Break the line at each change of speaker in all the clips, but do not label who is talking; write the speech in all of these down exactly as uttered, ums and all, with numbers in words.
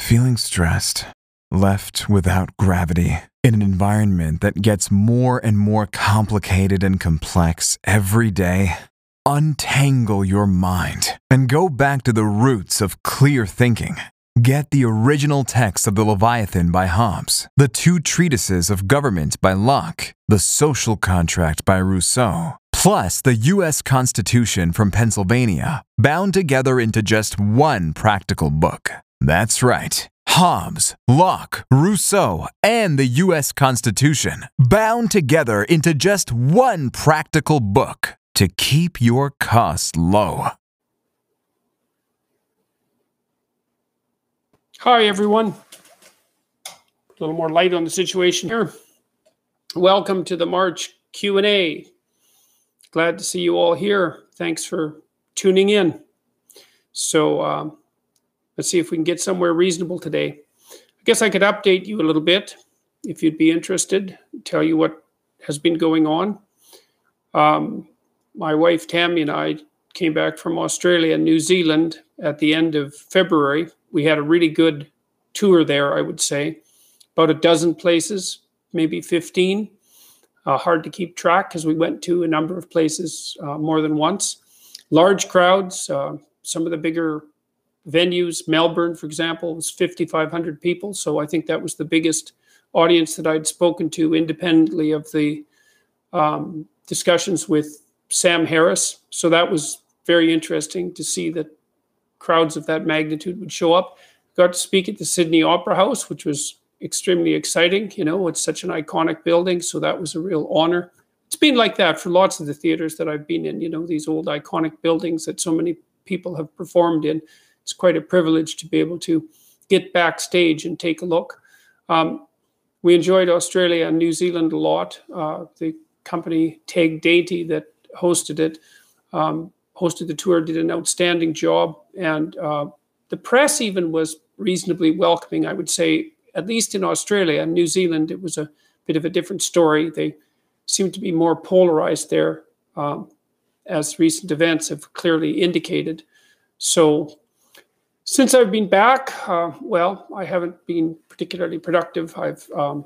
Feeling stressed, left without gravity, in an environment that gets more and more complicated and complex every day? Untangle your mind and go back to the roots of clear thinking. Get the original text of the Leviathan by Hobbes, the two treatises of government by Locke, the social contract by Rousseau, plus the U S Constitution from Pennsylvania, bound together into just one practical book. That's right. Hobbes, Locke, Rousseau, and the U S Constitution, bound together into just one practical book to keep your costs low.
Hi, everyone. A little more light on the situation here. Welcome to the March Q and A. Glad to see you all here. Thanks for tuning in. So um, let's see if we can get somewhere reasonable today. I guess I could update you a little bit if you'd be interested, tell you what has been going on. Um, my wife Tammy and I came back from Australia and New Zealand at the end of February. We had a really good tour there, I would say. About a dozen places, maybe fifteen. Uh, hard to keep track because we went to a number of places uh, more than once. Large crowds, uh, some of the bigger venues. Melbourne, for example, was fifty-five hundred people. So I think that was the biggest audience that I'd spoken to independently of the um, discussions with Sam Harris. So that was very interesting to see that crowds of that magnitude would show up. Got to speak at the Sydney Opera House, which was extremely exciting. You know, it's such an iconic building, so that was a real honor. It's been like that for lots of the theaters that I've been in, you know, these old iconic buildings that so many people have performed in. It's quite a privilege to be able to get backstage and take a look. Um, we enjoyed Australia and New Zealand a lot. Uh, the company Teg Dainty that hosted it, um, hosted the tour, did an outstanding job. And uh, the press even was reasonably welcoming, I would say. At least in Australia and New Zealand, it was a bit of a different story. They seemed to be more polarized there, um, as recent events have clearly indicated. So since I've been back, uh, well, I haven't been particularly productive. I've um,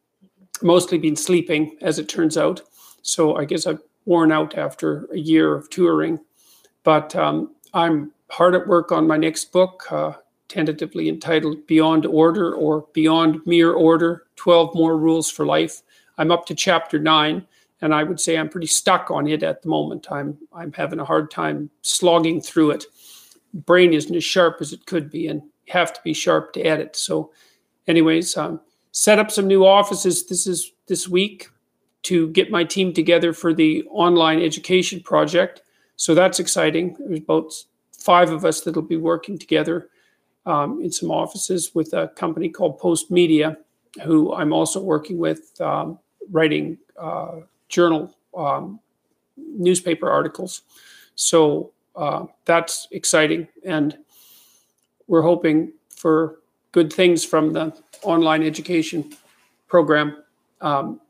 mostly been sleeping, as it turns out. So I guess I've worn out after a year of touring. But um, I'm hard at work on my next book, uh, tentatively entitled Beyond Order or Beyond Mere Order, twelve More Rules for Life. I'm up to chapter nine, and I would say I'm pretty stuck on it at the moment. I'm I'm having a hard time slogging through it. Brain isn't as sharp as it could be, and you have to be sharp to edit. So anyways, um, set up some new offices this is this week to get my team together for the online education project. So that's exciting. There's about five of us that'll be working together um, in some offices with a company called Post Media, who I'm also working with, um, writing uh, journal um, newspaper articles. So uh, that's exciting, and we're hoping for good things from the online education program. Um,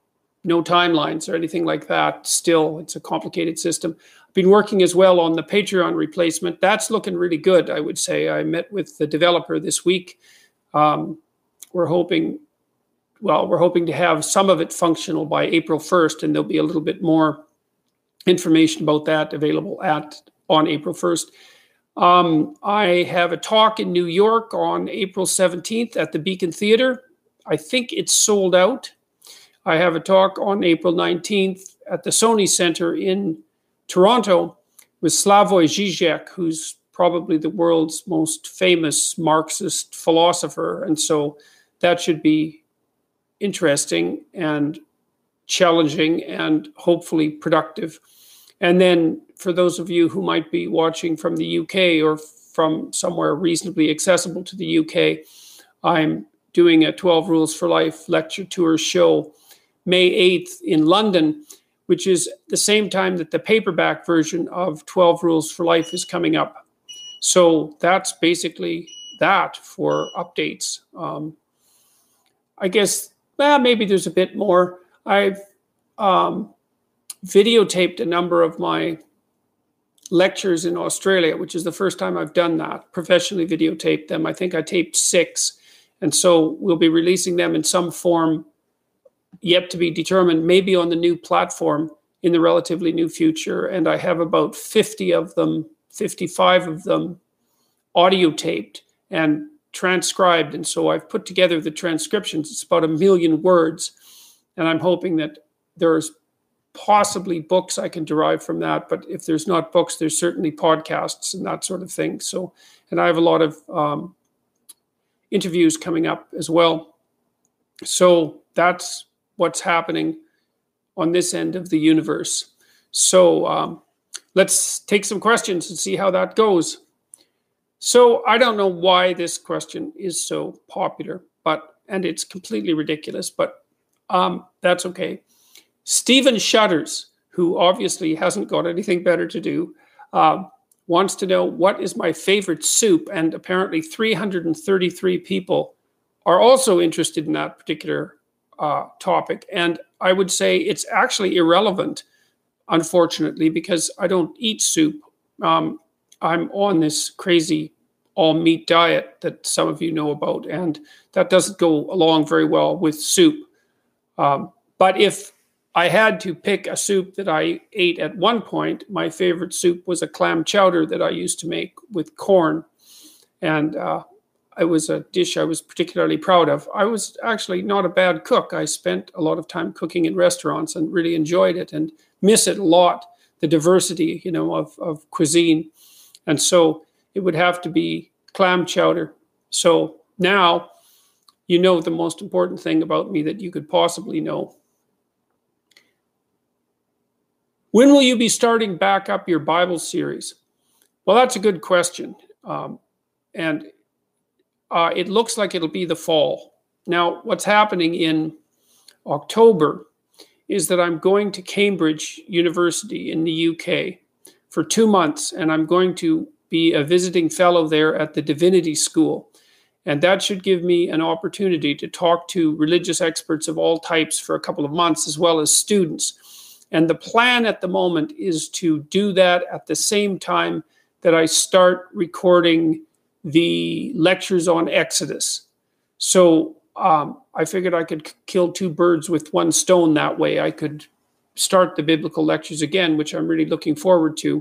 no timelines or anything like that. Still, it's a complicated system. I've been working as well on the Patreon replacement. That's looking really good, I would say. I met with the developer this week. Um, we're hoping, well, we're hoping to have some of it functional by April first, and there'll be a little bit more information about that available at on April first. Um, I have a talk in New York on April seventeenth at the Beacon Theater. I think it's sold out. I have a talk on April nineteenth at the Sony Center in Toronto with Slavoj Žižek, who's probably the world's most famous Marxist philosopher. And so that should be interesting and challenging and hopefully productive. And then for those of you who might be watching from the U K or from somewhere reasonably accessible to the U K, I'm doing a twelve Rules for Life lecture tour show May eighth in London, which is the same time that the paperback version of twelve Rules for Life is coming up. So that's basically that for updates. Um, I guess well, maybe there's a bit more. I've um, videotaped a number of my lectures in Australia, which is the first time I've done that, professionally videotaped them. I think I taped six. And so we'll be releasing them in some form yet to be determined, maybe on the new platform in the relatively new future. And I have about fifty of them, fifty-five of them audio taped and transcribed. And so I've put together the transcriptions. It's about a million words. And I'm hoping that there's possibly books I can derive from that. But if there's not books, there's certainly podcasts and that sort of thing. So, and I have a lot of um, interviews coming up as well. So that's what's happening on this end of the universe. So um, let's take some questions and see how that goes. So I don't know why this question is so popular, but, and it's completely ridiculous, but um, that's okay. Stephen Shutters, who obviously hasn't got anything better to do, uh, wants to know what is my favorite soup, and apparently three hundred thirty-three people are also interested in that particular uh, topic. And I would say it's actually irrelevant, unfortunately, because I don't eat soup. Um, I'm on this crazy all-meat diet that some of you know about, and that doesn't go along very well with soup. Um, but if I had to pick a soup that I ate at one point, my favorite soup was a clam chowder that I used to make with corn. And uh, it was a dish I was particularly proud of. I was actually not a bad cook. I spent a lot of time cooking in restaurants and really enjoyed it and miss it a lot, the diversity, you know, of, of cuisine. And so it would have to be clam chowder. So now you know the most important thing about me that you could possibly know. When will you be starting back up your Bible series? Well, that's a good question. Um, and uh, it looks like it'll be the fall. Now, what's happening in October is that I'm going to Cambridge University in the U K for two months, and I'm going to be a visiting fellow there at the Divinity School. And that should give me an opportunity to talk to religious experts of all types for a couple of months, as well as students. And the plan at the moment is to do that at the same time that I start recording the lectures on Exodus. So um, I figured I could kill two birds with one stone that way. I could start the biblical lectures again, which I'm really looking forward to,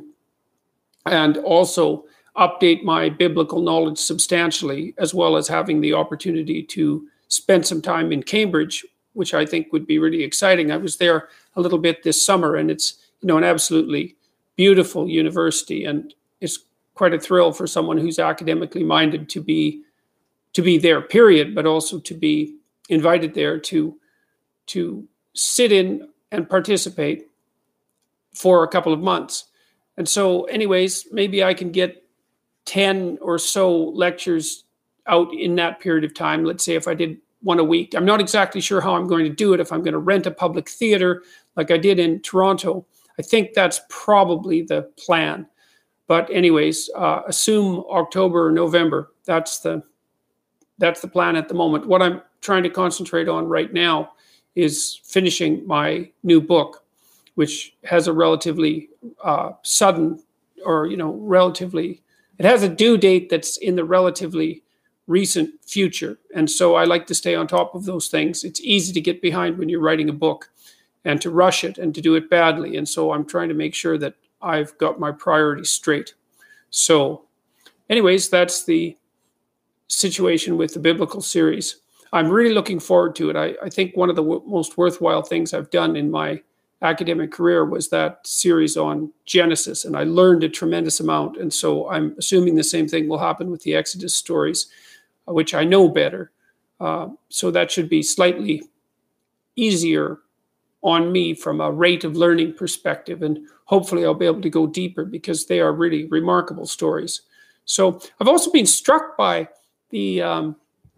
and also update my biblical knowledge substantially, as well as having the opportunity to spend some time in Cambridge, which I think would be really exciting. I was there a little bit this summer, and it's, you know, an absolutely beautiful university, and it's quite a thrill for someone who's academically minded to be to be there, period, but also to be invited there to to sit in and participate for a couple of months. And so anyways, maybe I can get ten or so lectures out in that period of time. Let's say if I did one a week. I'm not exactly sure how I'm going to do it, if I'm going to rent a public theater like I did in Toronto. I think that's probably the plan. But anyways, uh, assume October or November. That's the that's the plan at the moment. What I'm trying to concentrate on right now is finishing my new book, which has a relatively uh, sudden, or, you know, relatively, it has a due date that's in the relatively recent future. And so I like to stay on top of those things. It's easy to get behind when you're writing a book and to rush it and to do it badly. And so I'm trying to make sure that I've got my priorities straight. So anyways, that's the situation with the biblical series. I'm really looking forward to it. I, I think one of the w- most worthwhile things I've done in my academic career was that series on Genesis, and I learned a tremendous amount. And so I'm assuming the same thing will happen with the Exodus stories, which I know better. Uh, so that should be slightly easier on me from a rate of learning perspective. And hopefully I'll be able to go deeper, because they are really remarkable stories. So I've also been struck by the, um,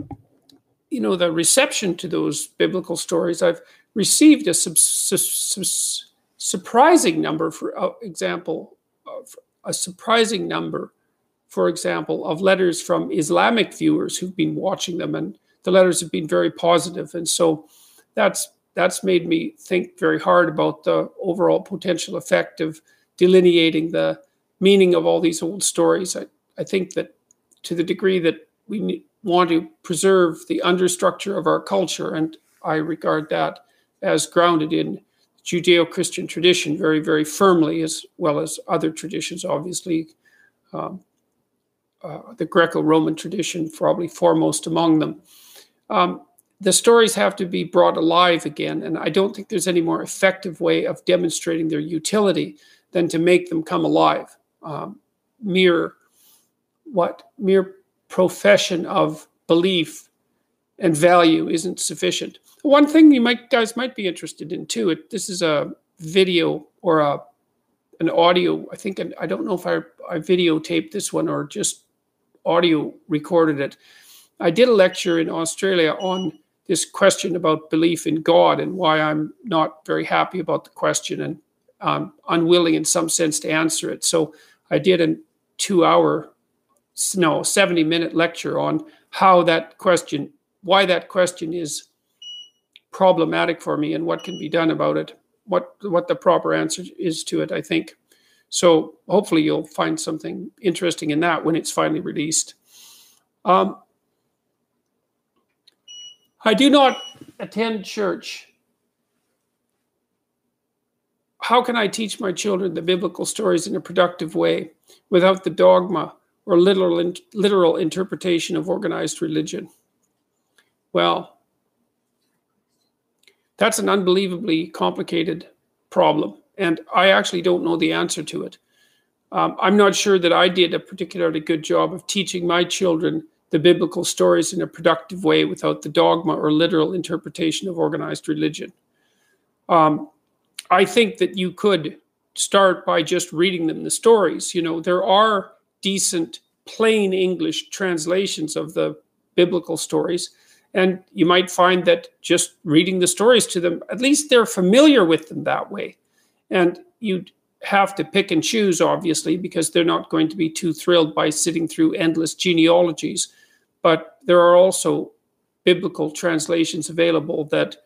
you know, the reception to those biblical stories. I've received a sub- su- su- surprising number, for uh, example, of a surprising number, for example, of letters from Islamic viewers who've been watching them, and the letters have been very positive. And so that's that's made me think very hard about the overall potential effect of delineating the meaning of all these old stories. I, I think that to the degree that we need, want to preserve the understructure of our culture, and I regard that as grounded in Judeo-Christian tradition very, very firmly, as well as other traditions, obviously. Um, uh, the Greco-Roman tradition probably foremost among them. Um, the stories have to be brought alive again, and I don't think there's any more effective way of demonstrating their utility than to make them come alive. Um, mere what mere profession of belief and value isn't sufficient. One thing you might guys might be interested in too. It, this is a video or a an audio. I think I don't know if I I videotaped this one or just audio recorded it. I did a lecture in Australia on this question about belief in God and why I'm not very happy about the question and um, unwilling in some sense to answer it. So I did a two-hour, no, seventy-minute lecture on how that question, why that question is problematic for me and what can be done about it, what what the proper answer is to it, I think. So hopefully you'll find something interesting in that when it's finally released. Um, I do not attend church. How can I teach my children the biblical stories in a productive way without the dogma or literal, literal interpretation of organized religion? Well, that's an unbelievably complicated problem, and I actually don't know the answer to it. Um, I'm not sure that I did a particularly good job of teaching my children the biblical stories in a productive way without the dogma or literal interpretation of organized religion. Um, I think that you could start by just reading them the stories. You know, there are decent plain English translations of the biblical stories, and you might find that just reading the stories to them, at least they're familiar with them that way. And you'd have to pick and choose, obviously, because they're not going to be too thrilled by sitting through endless genealogies. But there are also biblical translations available that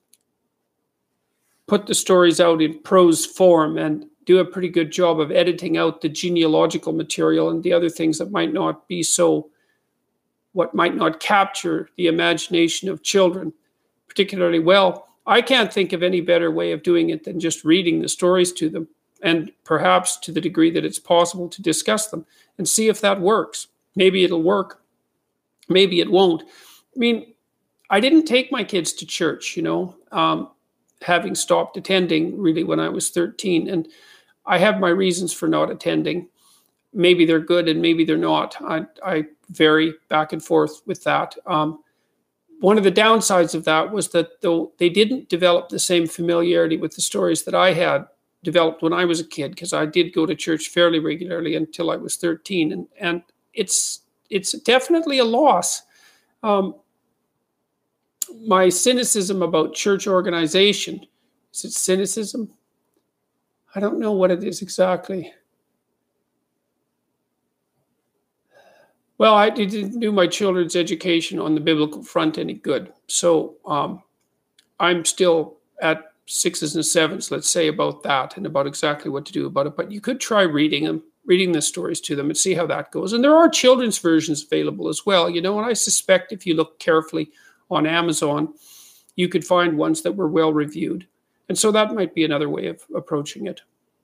put the stories out in prose form and do a pretty good job of editing out the genealogical material and the other things that might not be so, what might not capture the imagination of children particularly well. I can't think of any better way of doing it than just reading the stories to them, and perhaps to the degree that it's possible to discuss them and see if that works. Maybe it'll work. Maybe it won't. I mean, I didn't take my kids to church, you know, um, having stopped attending really when I was thirteen. And I have my reasons for not attending. Maybe they're good and maybe they're not. I, I vary back and forth with that. Um, one of the downsides of that was that though they didn't develop the same familiarity with the stories that I had developed when I was a kid, because I did go to church fairly regularly until I was thirteen. And, and it's it's definitely a loss. Um, my cynicism about church organization, is it cynicism? I don't know what it is exactly. Well, I didn't do my children's education on the biblical front any good. So um, I'm still at sixes and sevens, let's say, about that and about exactly what to do about it. But you could try reading them, reading the stories to them and see how that goes. And there are children's versions available as well, you know, and I suspect if you look carefully on Amazon, you could find ones that were well reviewed. And so that might be another way of approaching it.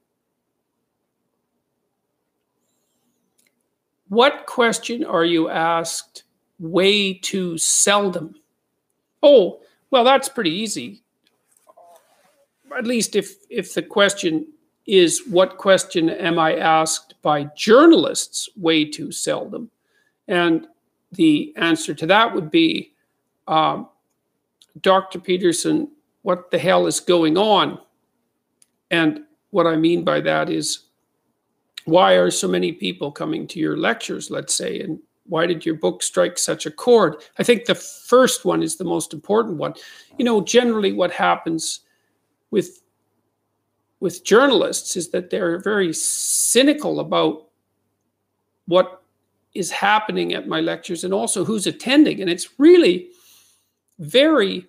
What question are you asked way too seldom? Oh, well, that's pretty easy. At least if, if the question is, what question am I asked by journalists way too seldom? And the answer to that would be, um, Doctor Peterson, what the hell is going on? And what I mean by that is, why are so many people coming to your lectures, let's say, and why did your book strike such a chord? I think the first one is the most important one. You know, generally what happens with, with journalists is that they're very cynical about what is happening at my lectures and also who's attending. And it's really very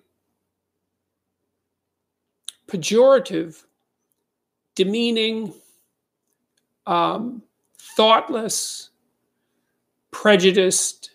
pejorative, demeaning, um, thoughtless, prejudiced,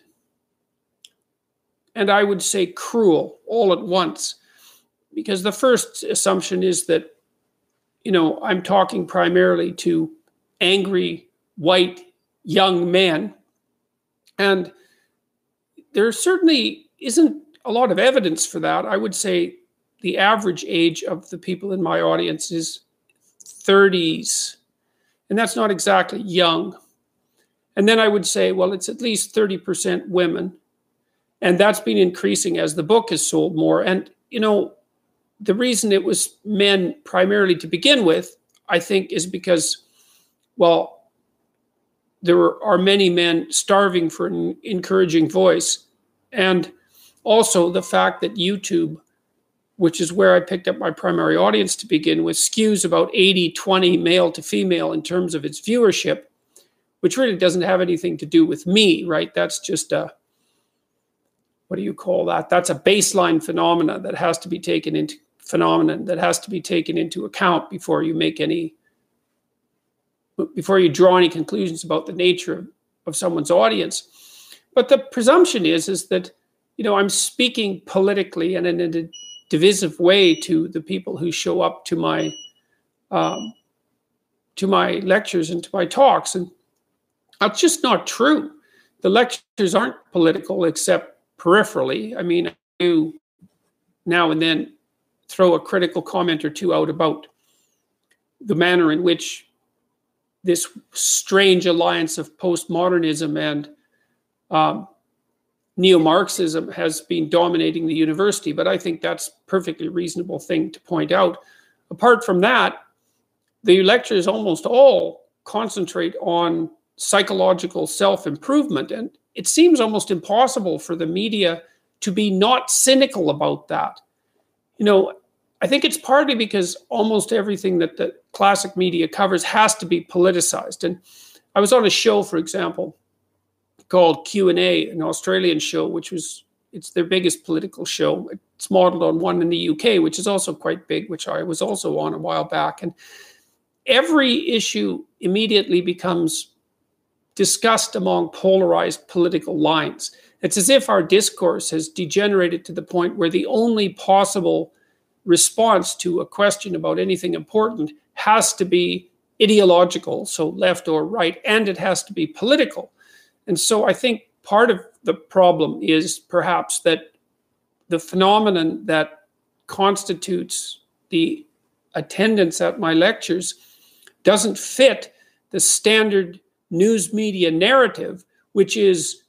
and I would say cruel all at once. Because the first assumption is that, you know, I'm talking primarily to angry, white, young men. And there certainly isn't a lot of evidence for that. I would say the average age of the people in my audience is thirties. And that's not exactly young. And then I would say, well, it's at least thirty percent women. And that's been increasing as the book has sold more. And, you know, the reason it was men primarily to begin with, I think, is because, well, there are many men starving for an encouraging voice. And also the fact that YouTube, which is where I picked up my primary audience to begin with, skews about eighty twenty male to female in terms of its viewership, which really doesn't have anything to do with me, right? That's just a, what do you call that? That's a baseline phenomena that has to be taken into phenomenon that has to be taken into account before you make any, before you draw any conclusions about the nature of, of someone's audience. But the presumption is, is that, you know, I'm speaking politically and in a divisive way to the people who show up to my, um, to my lectures and to my talks. And that's just not true. The lectures aren't political except peripherally. I mean, I do now and then throw a critical comment or two out about the manner in which this strange alliance of postmodernism and um, neo-Marxism has been dominating the university, but I think that's a perfectly reasonable thing to point out. Apart from that, the lectures almost all concentrate on psychological self-improvement, and it seems almost impossible for the media to be not cynical about that. You know, I think it's partly because almost everything that the classic media covers has to be politicized. And I was on a show, for example, called Q and A, an Australian show, which was, it's their biggest political show. It's modeled on one in the U K, which is also quite big, which I was also on a while back. And every issue immediately becomes discussed among polarized political lines. It's as if our discourse has degenerated to the point where the only possible response to a question about anything important has to be ideological, so left or right, and it has to be political. And so I think part of the problem is perhaps that the phenomenon that constitutes the attendance at my lectures doesn't fit the standard news media narrative, which is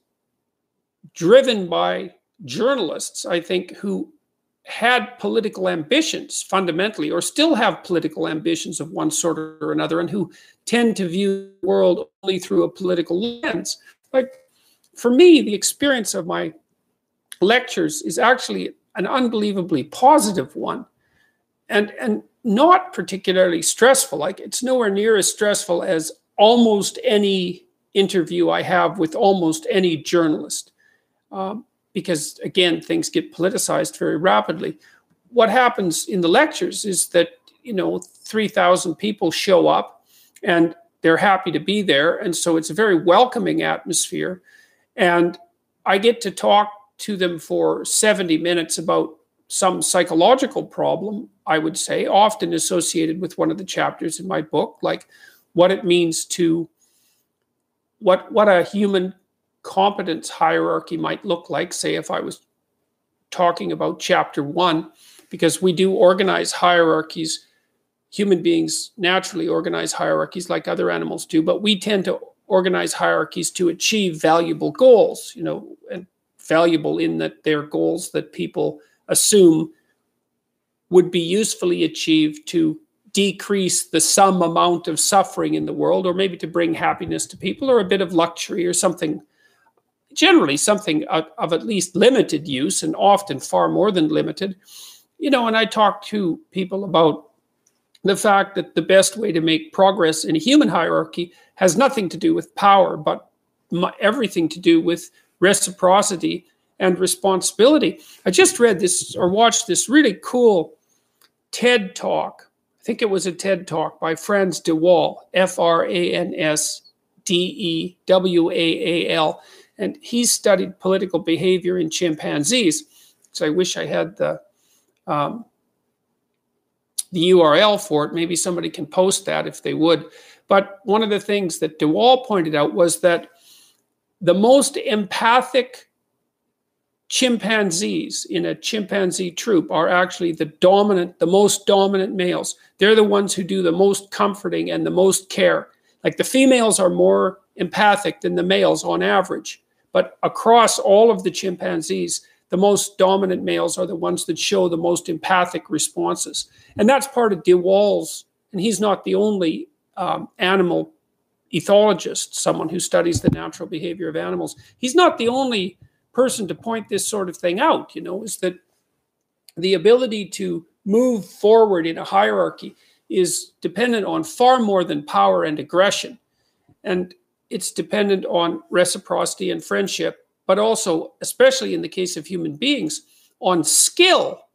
driven by journalists, I think, who had political ambitions fundamentally, or still have political ambitions of one sort or another, and who tend to view the world only through a political lens. Like, for me, the experience of my lectures is actually an unbelievably positive one, and, and not particularly stressful. Like, it's nowhere near as stressful as almost any interview I have with almost any journalist. Um, because, again, things get politicized very rapidly. What happens in the lectures is that, you know, three thousand people show up and they're happy to be there. And so it's a very welcoming atmosphere. And I get to talk to them for seventy minutes about some psychological problem, I would say, often associated with one of the chapters in my book, like what it means to, what, what a human competence hierarchy might look like, say if I was talking about chapter one, because we do organize hierarchies. Human beings naturally organize hierarchies like other animals do, but we tend to organize hierarchies to achieve valuable goals, you know, and valuable in that they're goals that people assume would be usefully achieved to decrease the some amount of suffering in the world, or maybe to bring happiness to people, or a bit of luxury or something, generally something of, of at least limited use, and often far more than limited. You know, and I talk to people about the fact that the best way to make progress in a human hierarchy has nothing to do with power, but everything to do with reciprocity and responsibility. I just read this or watched this really cool TED talk. I I think it was a TED Talk by Frans de Waal, F R A N S D E W A A L. And he studied political behavior in chimpanzees. So I wish I had the, um, the U R L for it. Maybe somebody can post that if they would. But one of the things that de Waal pointed out was that the most empathic chimpanzees in a chimpanzee troop are actually the dominant, the most dominant males. They're the ones who do the most comforting and the most care. Like the females are more empathic than the males on average. But across all of the chimpanzees, the most dominant males are the ones that show the most empathic responses. And that's part of de Waal's, and he's not the only um, animal ethologist, someone who studies the natural behavior of animals. He's not the only person to point this sort of thing out, you know, is that the ability to move forward in a hierarchy is dependent on far more than power and aggression. And it's dependent on reciprocity and friendship, but also, especially in the case of human beings, on skill.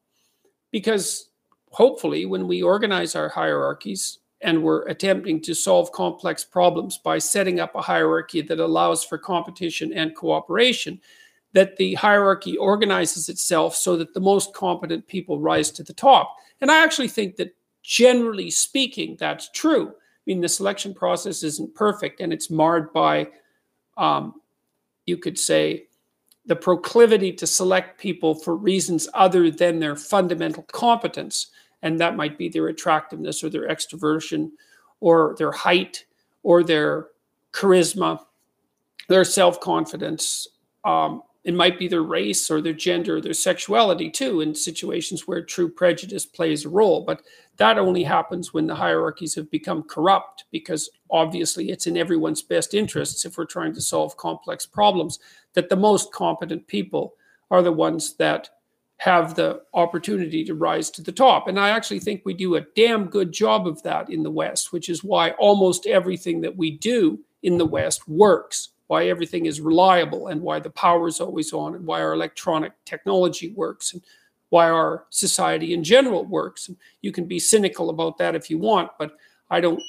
Because hopefully when we organize our hierarchies and we're attempting to solve complex problems by setting up a hierarchy that allows for competition and cooperation, that the hierarchy organizes itself so that the most competent people rise to the top. And I actually think that generally speaking, that's true. I mean, the selection process isn't perfect, and it's marred by, um, you could say, the proclivity to select people for reasons other than their fundamental competence. And that might be their attractiveness or their extroversion or their height or their charisma, their self-confidence. Um, It might be their race or their gender or their sexuality too, in situations where true prejudice plays a role. But that only happens when the hierarchies have become corrupt, because obviously it's in everyone's best interests, if we're trying to solve complex problems, that the most competent people are the ones that have the opportunity to rise to the top. And I actually think we do a damn good job of that in the West, which is why almost everything that we do in the West works. Why everything is reliable, and why the power is always on, and why our electronic technology works, and why our society in general works. And you can be cynical about that if you want, but I don't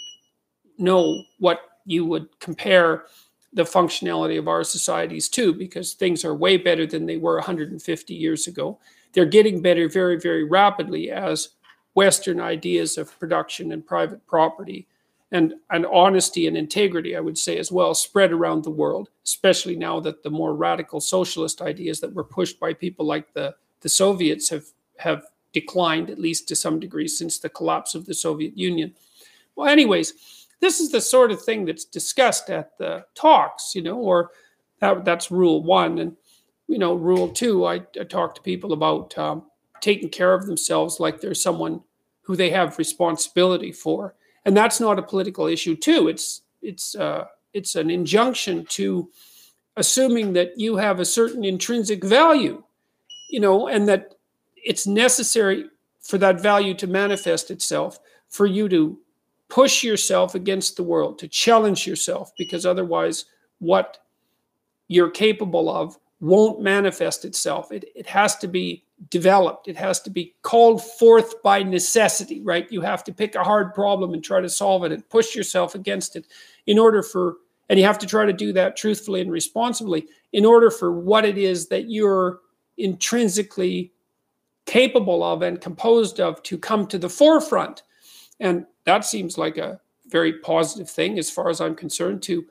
know what you would compare the functionality of our societies to, because things are way better than they were one hundred fifty years ago. They're getting better very, very rapidly as Western ideas of production and private property And, and honesty and integrity, I would say as well, spread around the world, especially now that the more radical socialist ideas that were pushed by people like the, the Soviets have, have declined, at least to some degree, since the collapse of the Soviet Union. Well, anyways, this is the sort of thing that's discussed at the talks, you know, or that, that's rule one. And, you know, rule two, I, I talk to people about um, taking care of themselves like there's someone who they have responsibility for. And that's not a political issue too. It's it's uh, it's an injunction to assuming that you have a certain intrinsic value, you know, and that it's necessary for that value to manifest itself, for you to push yourself against the world, to challenge yourself, because otherwise what you're capable of won't manifest itself. It, it has to be developed. It has to be called forth by necessity, right? You have to pick a hard problem and try to solve it and push yourself against it in order for, and you have to try to do that truthfully and responsibly in order for what it is that you're intrinsically capable of and composed of to come to the forefront. And that seems like a very positive thing as far as I'm concerned, to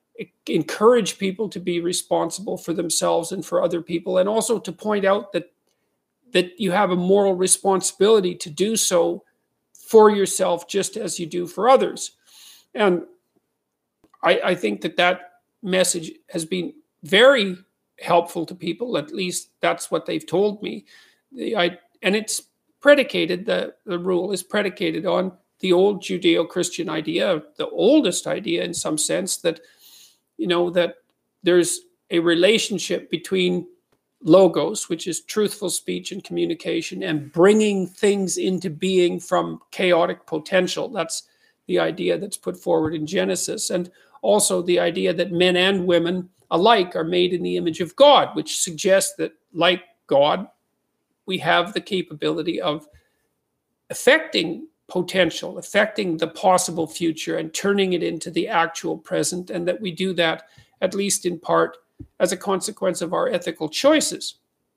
encourage people to be responsible for themselves and for other people, and also to point out that that you have a moral responsibility to do so for yourself just as you do for others. And I, I think that that message has been very helpful to people. At least that's what they've told me. The, I, and it's predicated, the, the rule is predicated on the old Judeo-Christian idea, the oldest idea in some sense, that, you know, that there's a relationship between logos, which is truthful speech and communication, and bringing things into being from chaotic potential. That's the idea that's put forward in Genesis. And also the idea that men and women alike are made in the image of God, which suggests that, like God, we have the capability of affecting potential, affecting the possible future and turning it into the actual present, and that we do that, at least in part, as a consequence of our ethical choices.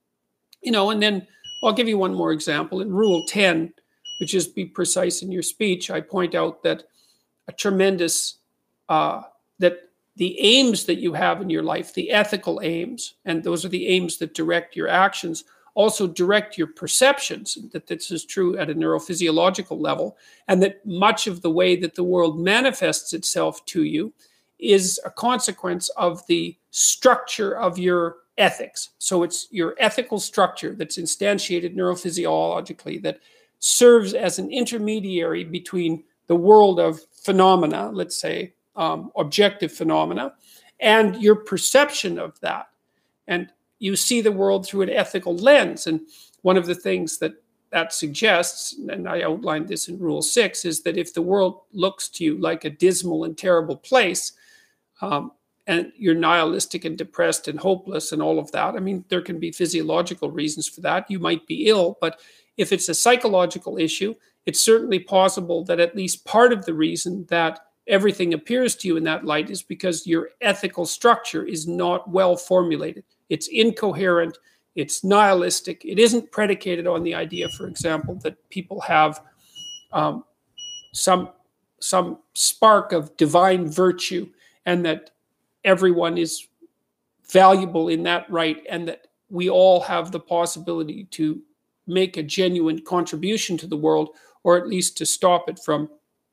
You know, and then I'll give you one more example. In Rule ten, which is be precise in your speech, I point out that a tremendous, uh, that the aims that you have in your life, the ethical aims, and those are the aims that direct your actions, also direct your perceptions, that this is true at a neurophysiological level, and that much of the way that the world manifests itself to you is a consequence of the structure of your ethics. So it's your ethical structure that's instantiated neurophysiologically that serves as an intermediary between the world of phenomena, let's say, um, objective phenomena, and your perception of that. And you see the world through an ethical lens. And one of the things that that suggests, and I outlined this in Rule six, is that if the world looks to you like a dismal and terrible place, um, and you're nihilistic and depressed and hopeless and all of that, I mean, there can be physiological reasons for that. You might be ill, but if it's a psychological issue, it's certainly possible that at least part of the reason that everything appears to you in that light is because your ethical structure is not well formulated. It's incoherent, it's nihilistic, it isn't predicated on the idea, for example, that people have um, some, some spark of divine virtue and that everyone is valuable in that right and that we all have the possibility to make a genuine contribution to the world, or at least to stop it from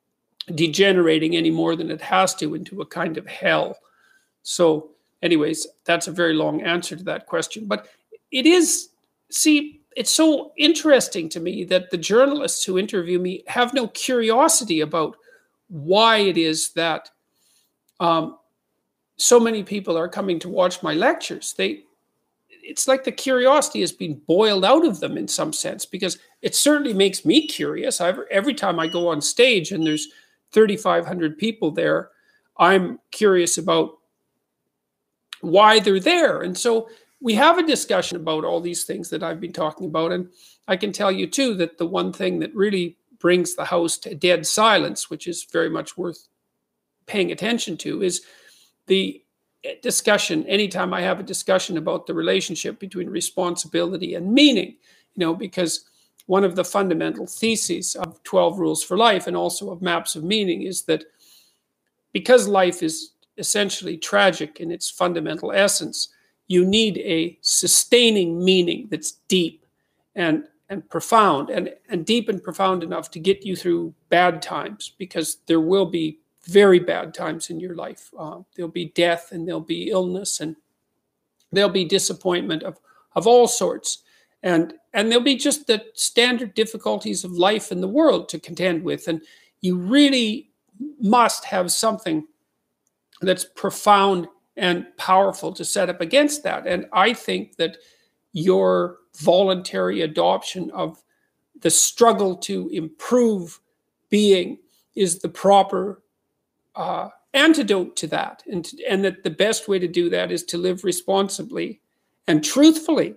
degenerating any more than it has to into a kind of hell. So anyways, that's a very long answer to that question. But it is, see, it's so interesting to me that the journalists who interview me have no curiosity about why it is that um, so many people are coming to watch my lectures. They, it's like the curiosity has been boiled out of them in some sense, because it certainly makes me curious. I've, every time I go on stage and there's thirty-five hundred people there, I'm curious about why they're there. And so we have a discussion about all these things that I've been talking about. And I can tell you too, that the one thing that really brings the house to dead silence, which is very much worth paying attention to, is the discussion. Anytime I have a discussion about the relationship between responsibility and meaning, you know, because one of the fundamental theses of twelve Rules for Life and also of Maps of Meaning is that because life is essentially tragic in its fundamental essence, you need a sustaining meaning that's deep and, and profound, and, and deep and profound enough to get you through bad times, because there will be very bad times in your life. Uh, there'll be death and there'll be illness and there'll be disappointment of, of all sorts. And, and there'll be just the standard difficulties of life in the world to contend with. And you really must have something that's profound and powerful to set up against that. And I think that your voluntary adoption of the struggle to improve being is the proper uh, antidote to that. And, and that the best way to do that is to live responsibly and truthfully.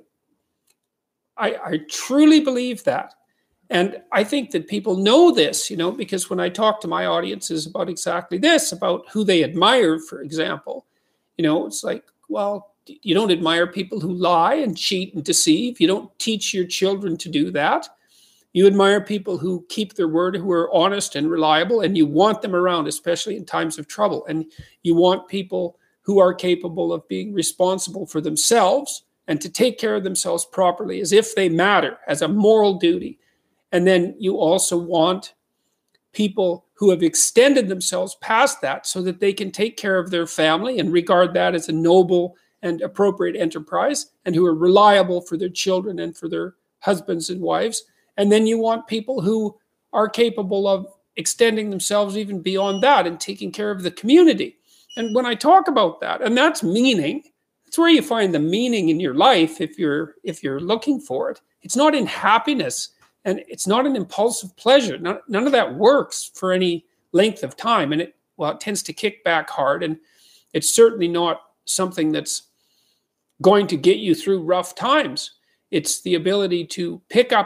I, I truly believe that. And I think that people know this, you know, because when I talk to my audiences about exactly this, about who they admire, for example, you know, it's like, well, you don't admire people who lie and cheat and deceive. You don't teach your children to do that. You admire people who keep their word, who are honest and reliable, and you want them around, especially in times of trouble. And you want people who are capable of being responsible for themselves and to take care of themselves properly, as if they matter, as a moral duty. And then you also want people who have extended themselves past that so that they can take care of their family and regard that as a noble and appropriate enterprise, and who are reliable for their children and for their husbands and wives. And then you want people who are capable of extending themselves even beyond that and taking care of the community. And when I talk about that, and that's meaning, it's where you find the meaning in your life if you're if you're looking for it. It's not in happiness, and it's not an impulsive pleasure. None, none of that works for any length of time. And it, well, it tends to kick back hard. And it's certainly not something that's going to get you through rough times. It's the ability to pick up a,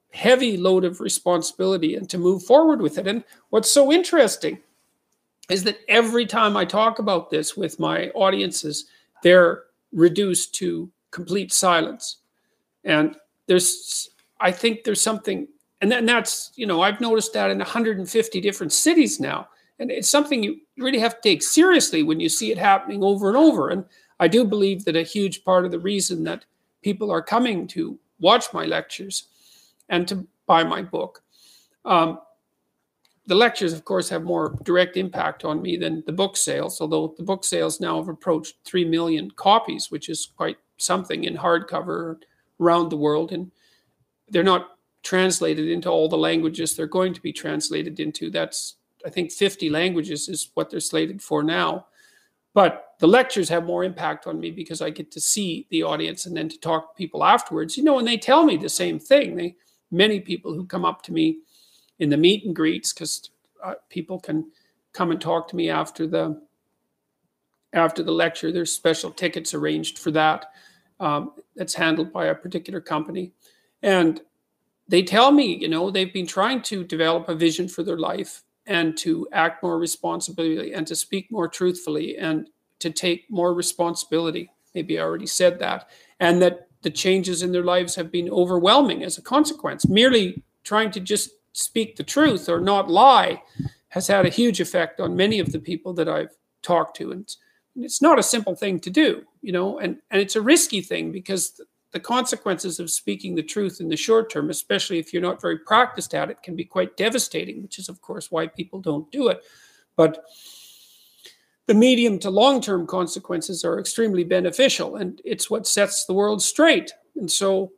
heavy load of responsibility and to move forward with it. And what's so interesting is that every time I talk about this with my audiences, they're reduced to complete silence. And there's, I think there's something, and, then that's, you know, I've noticed that in one hundred fifty different cities now. And it's something you really have to take seriously when you see it happening over and over. And I do believe that a huge part of the reason that people are coming to watch my lectures and to buy my book, um, the lectures, of course, have more direct impact on me than the book sales, although the book sales now have approached three million copies, which is quite something in hardcover around the world. And they're not translated into all the languages they're going to be translated into. That's, I think, fifty languages is what they're slated for now. But the lectures have more impact on me because I get to see the audience and then to talk to people afterwards, you know, and they tell me the same thing. They, many people who come up to me in the meet and greets, because uh, people can come and talk to me after the after the lecture. There's special tickets arranged for that. Um, that's handled by a particular company. And they tell me, you know, they've been trying to develop a vision for their life and to act more responsibly and to speak more truthfully and to take more responsibility. Maybe I already said that. And that the changes in their lives have been overwhelming as a consequence. Merely trying to just speak the truth or not lie has had a huge effect on many of the people that I've talked to. And it's not a simple thing to do, you know, and, and it's a risky thing because the consequences of speaking the truth in the short term, especially if you're not very practiced at it, can be quite devastating, which is, of course, why people don't do it. But the medium to long-term consequences are extremely beneficial, and it's what sets the world straight. And so,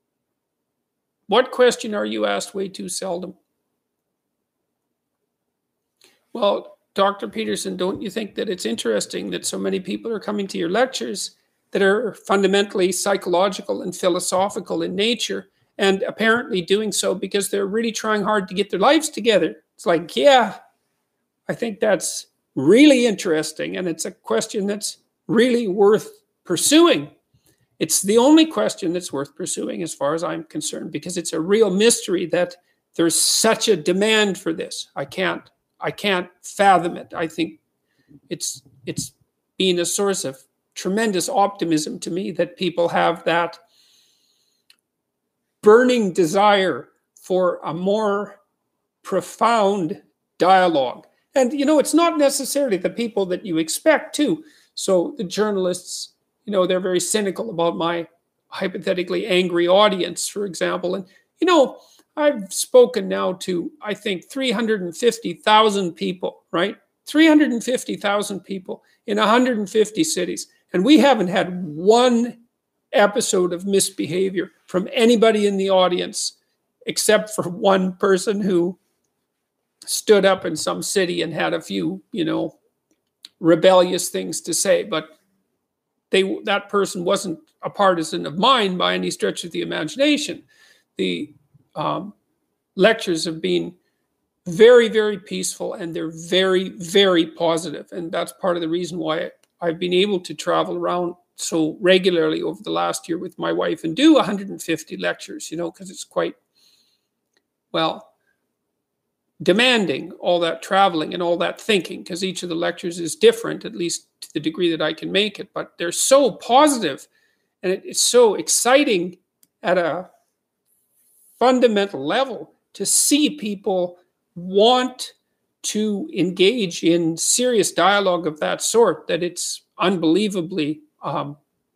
what question are you asked way too seldom? Well, Doctor Peterson, don't you think that it's interesting that so many people are coming to your lectures that are fundamentally psychological and philosophical in nature, and apparently doing so because they're really trying hard to get their lives together? It's like, yeah, I think that's really interesting, and it's a question that's really worth pursuing. It's the only question that's worth pursuing as far as I'm concerned, because it's a real mystery that there's such a demand for this. I can't, I can't fathom it. I think it's, it's been a source of tremendous optimism to me that people have that burning desire for a more profound dialogue. And, you know, it's not necessarily the people that you expect too. So the journalists, you know, they're very cynical about my hypothetically angry audience, for example. And, you know, I've spoken now to, I think, three hundred fifty thousand people, right? three hundred fifty thousand people in one hundred fifty cities. And we haven't had one episode of misbehavior from anybody in the audience, except for one person who stood up in some city and had a few, you know, rebellious things to say. But they, that person wasn't a partisan of mine by any stretch of the imagination. The um, lectures have been very, very peaceful, and they're very, very positive. And that's part of the reason why I've been able to travel around so regularly over the last year with my wife and do one hundred fifty lectures, you know, because it's quite, well, demanding, all that traveling and all that thinking, because each of the lectures is different, at least to the degree that I can make it. But they're so positive, and it, it's so exciting at a fundamental level to see people want to engage in serious dialogue of that sort, that it's unbelievably um,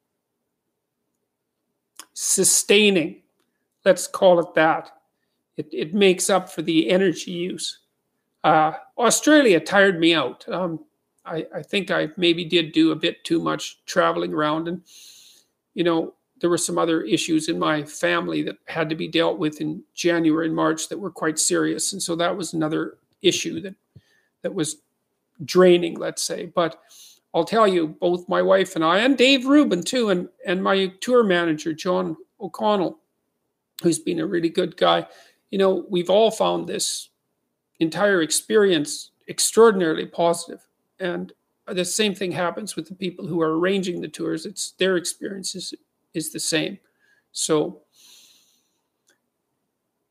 sustaining. Let's call it that. It, it makes up for the energy use. Uh, Australia tired me out. Um, I, I think I maybe did do a bit too much traveling around, and, you know, there were some other issues in my family that had to be dealt with in January and March that were quite serious. And so that was another issue that that was draining, let's say. But I'll tell you, both my wife and I, and Dave Rubin too, and, and my tour manager, John O'Connell, who's been a really good guy, you know, we've all found this entire experience extraordinarily positive. And the same thing happens with the people who are arranging the tours. It's their experiences is the same. So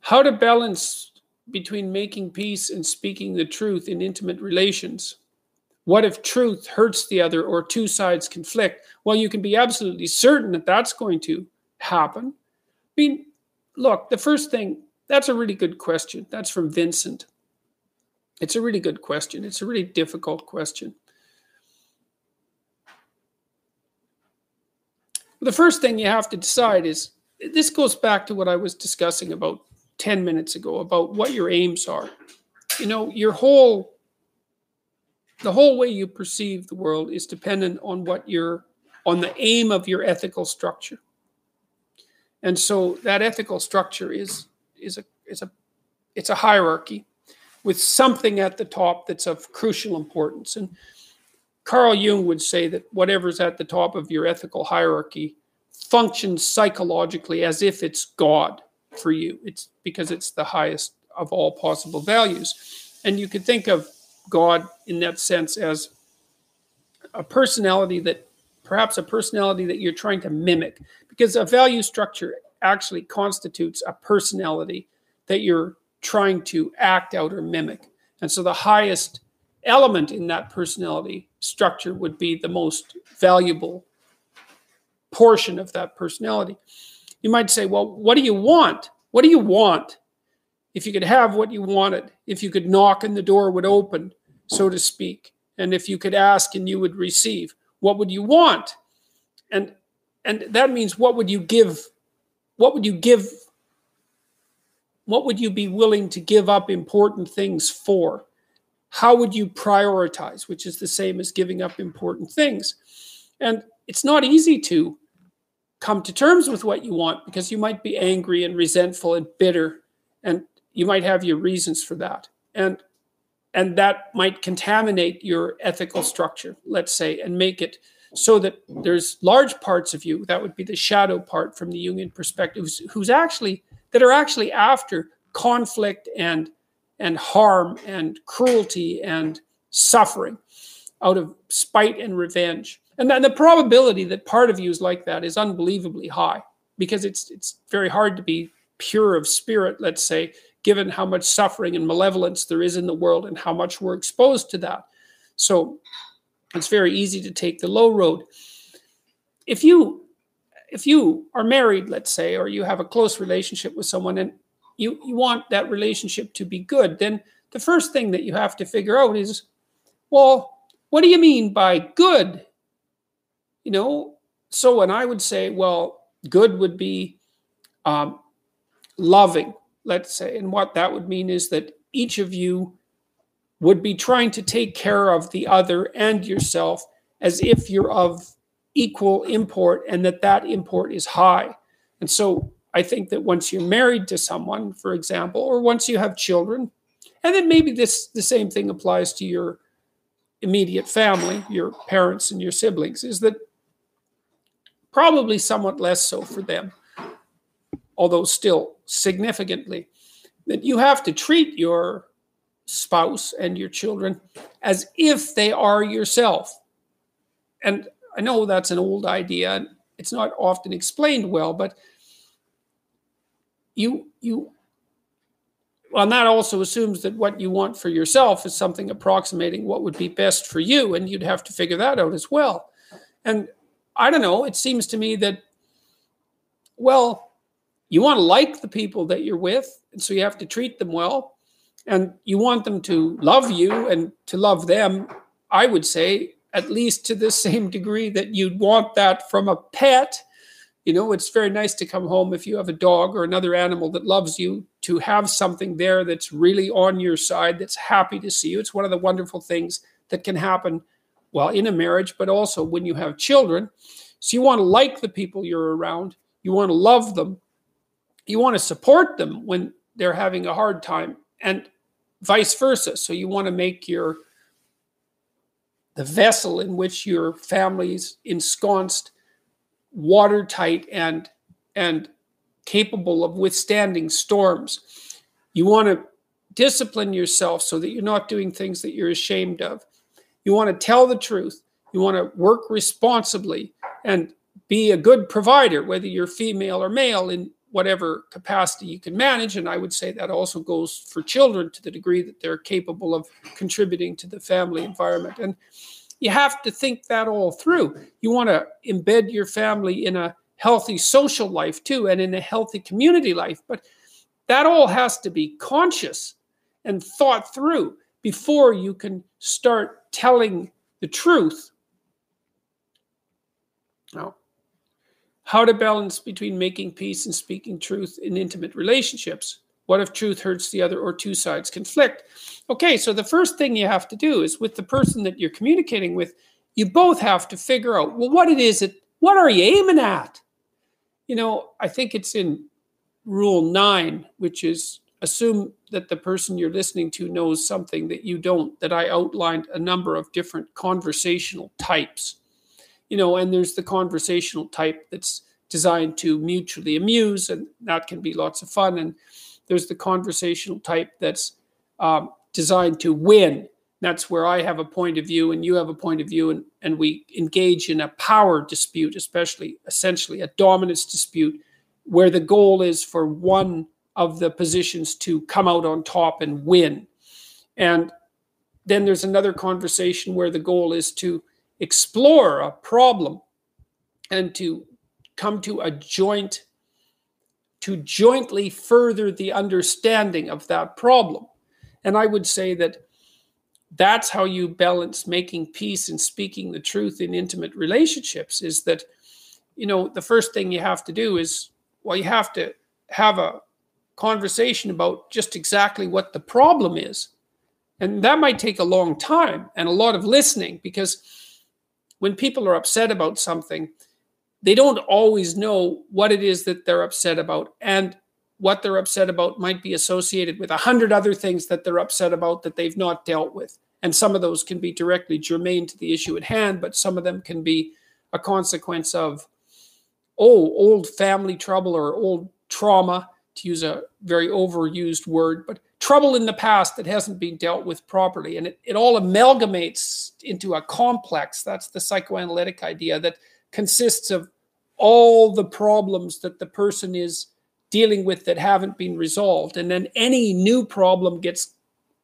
How to balance between making peace and speaking the truth in intimate relations. What if truth hurts the other or two sides conflict? Well, you can be absolutely certain that that's going to happen. I mean, look, the first thing, that's a really good question. That's from Vincent. It's a really good question. It's a really difficult question. The first thing you have to decide is, this goes back to what I was discussing about ten minutes ago, about what your aims are. You know, your whole, the whole way you perceive the world is dependent on what your, on the aim of your ethical structure. And so that ethical structure is, is a, is a, it's a hierarchy with something at the top that's of crucial importance. And Carl Jung would say that whatever's at the top of your ethical hierarchy functions psychologically as if it's God for you. It's because it's the highest of all possible values. And you could think of God in that sense as a personality that, perhaps a personality that you're trying to mimic, because a value structure actually constitutes a personality that you're trying to act out or mimic. And so the highest element in that personality structure would be the most valuable portion of that personality. You might say, well, what do you want? What do you want? If you could have what you wanted, if you could knock and the door would open, so to speak, and if you could ask and you would receive, what would you want? And and that means, what would you give? What would you give? What would you be willing to give up important things for? How would you prioritize, which is the same as giving up important things? And it's not easy to come to terms with what you want, because you might be angry and resentful and bitter, and you might have your reasons for that. And, and that might contaminate your ethical structure, let's say, and make it so that there's large parts of you, that would be the shadow part from the Jungian perspective, who's, who's actually, that are actually after conflict and, and harm and cruelty and suffering out of spite and revenge. And then the probability that part of you is like that is unbelievably high, because it's it's very hard to be pure of spirit, let's say, given how much suffering and malevolence there is in the world and how much we're exposed to that. So it's very easy to take the low road. If you if you are married, let's say, or you have a close relationship with someone and you, you want that relationship to be good, then the first thing that you have to figure out is, well, what do you mean by good? You know, so when I would say, well, good would be um, loving, let's say. And what that would mean is that each of you would be trying to take care of the other and yourself as if you're of equal import, and that that import is high. And so I think that once you're married to someone, for example, or once you have children, and then maybe this the same thing applies to your immediate family, your parents and your siblings, is that probably somewhat less so for them, although still significantly, that you have to treat your spouse and your children as if they are yourself. And I know that's an old idea, and it's not often explained well, but you, you, well, and that also assumes that what you want for yourself is something approximating what would be best for you, and you'd have to figure that out as well. And I don't know, it seems to me that, well, you want to like the people that you're with, and so you have to treat them well, and you want them to love you and to love them, I would say, at least to the same degree that you'd want that from a pet. You know, it's very nice to come home if you have a dog or another animal that loves you, to have something there that's really on your side, that's happy to see you. It's one of the wonderful things that can happen, well, in a marriage, but also when you have children. So you want to like the people you're around. You want to love them. You want to support them when they're having a hard time, and vice versa. So you want to make your the vessel in which your family's ensconced watertight and and capable of withstanding storms. You want to discipline yourself so that you're not doing things that you're ashamed of. You want to tell the truth. You want to work responsibly and be a good provider, whether you're female or male, in whatever capacity you can manage. And I would say that also goes for children to the degree that they're capable of contributing to the family environment. And you have to think that all through. You want to embed your family in a healthy social life too, and in a healthy community life. But that all has to be conscious and thought through before you can start telling the truth. Now, how to balance between making peace and speaking truth in intimate relationships. What if truth hurts the other or two sides conflict? Okay, so the first thing you have to do is with the person that you're communicating with, you both have to figure out, well, what it is, it, what are you aiming at? You know, I think it's in rule nine, which is assume that the person you're listening to knows something that you don't, that I outlined a number of different conversational types. You know, and there's the conversational type that's designed to mutually amuse, and that can be lots of fun. And there's the conversational type that's um, designed to win. That's where I have a point of view and you have a point of view, and, and we engage in a power dispute, especially essentially a dominance dispute, where the goal is for one of the positions to come out on top and win. And then there's another conversation where the goal is to explore a problem and to come to a joint, to jointly further the understanding of that problem. And I would say that that's how you balance making peace and speaking the truth in intimate relationships, is that, you know, the first thing you have to do is, well, you have to have a conversation about just exactly what the problem is. And that might take a long time and a lot of listening, because when people are upset about something, they don't always know what it is that they're upset about. And what they're upset about might be associated with a hundred other things that they're upset about that they've not dealt with. And some of those can be directly germane to the issue at hand, but some of them can be a consequence of, oh, old family trouble or old trauma, to use a very overused word, but trouble in the past that hasn't been dealt with properly. And it, it all amalgamates into a complex. That's the psychoanalytic idea, that consists of all the problems that the person is dealing with that haven't been resolved. And then any new problem gets,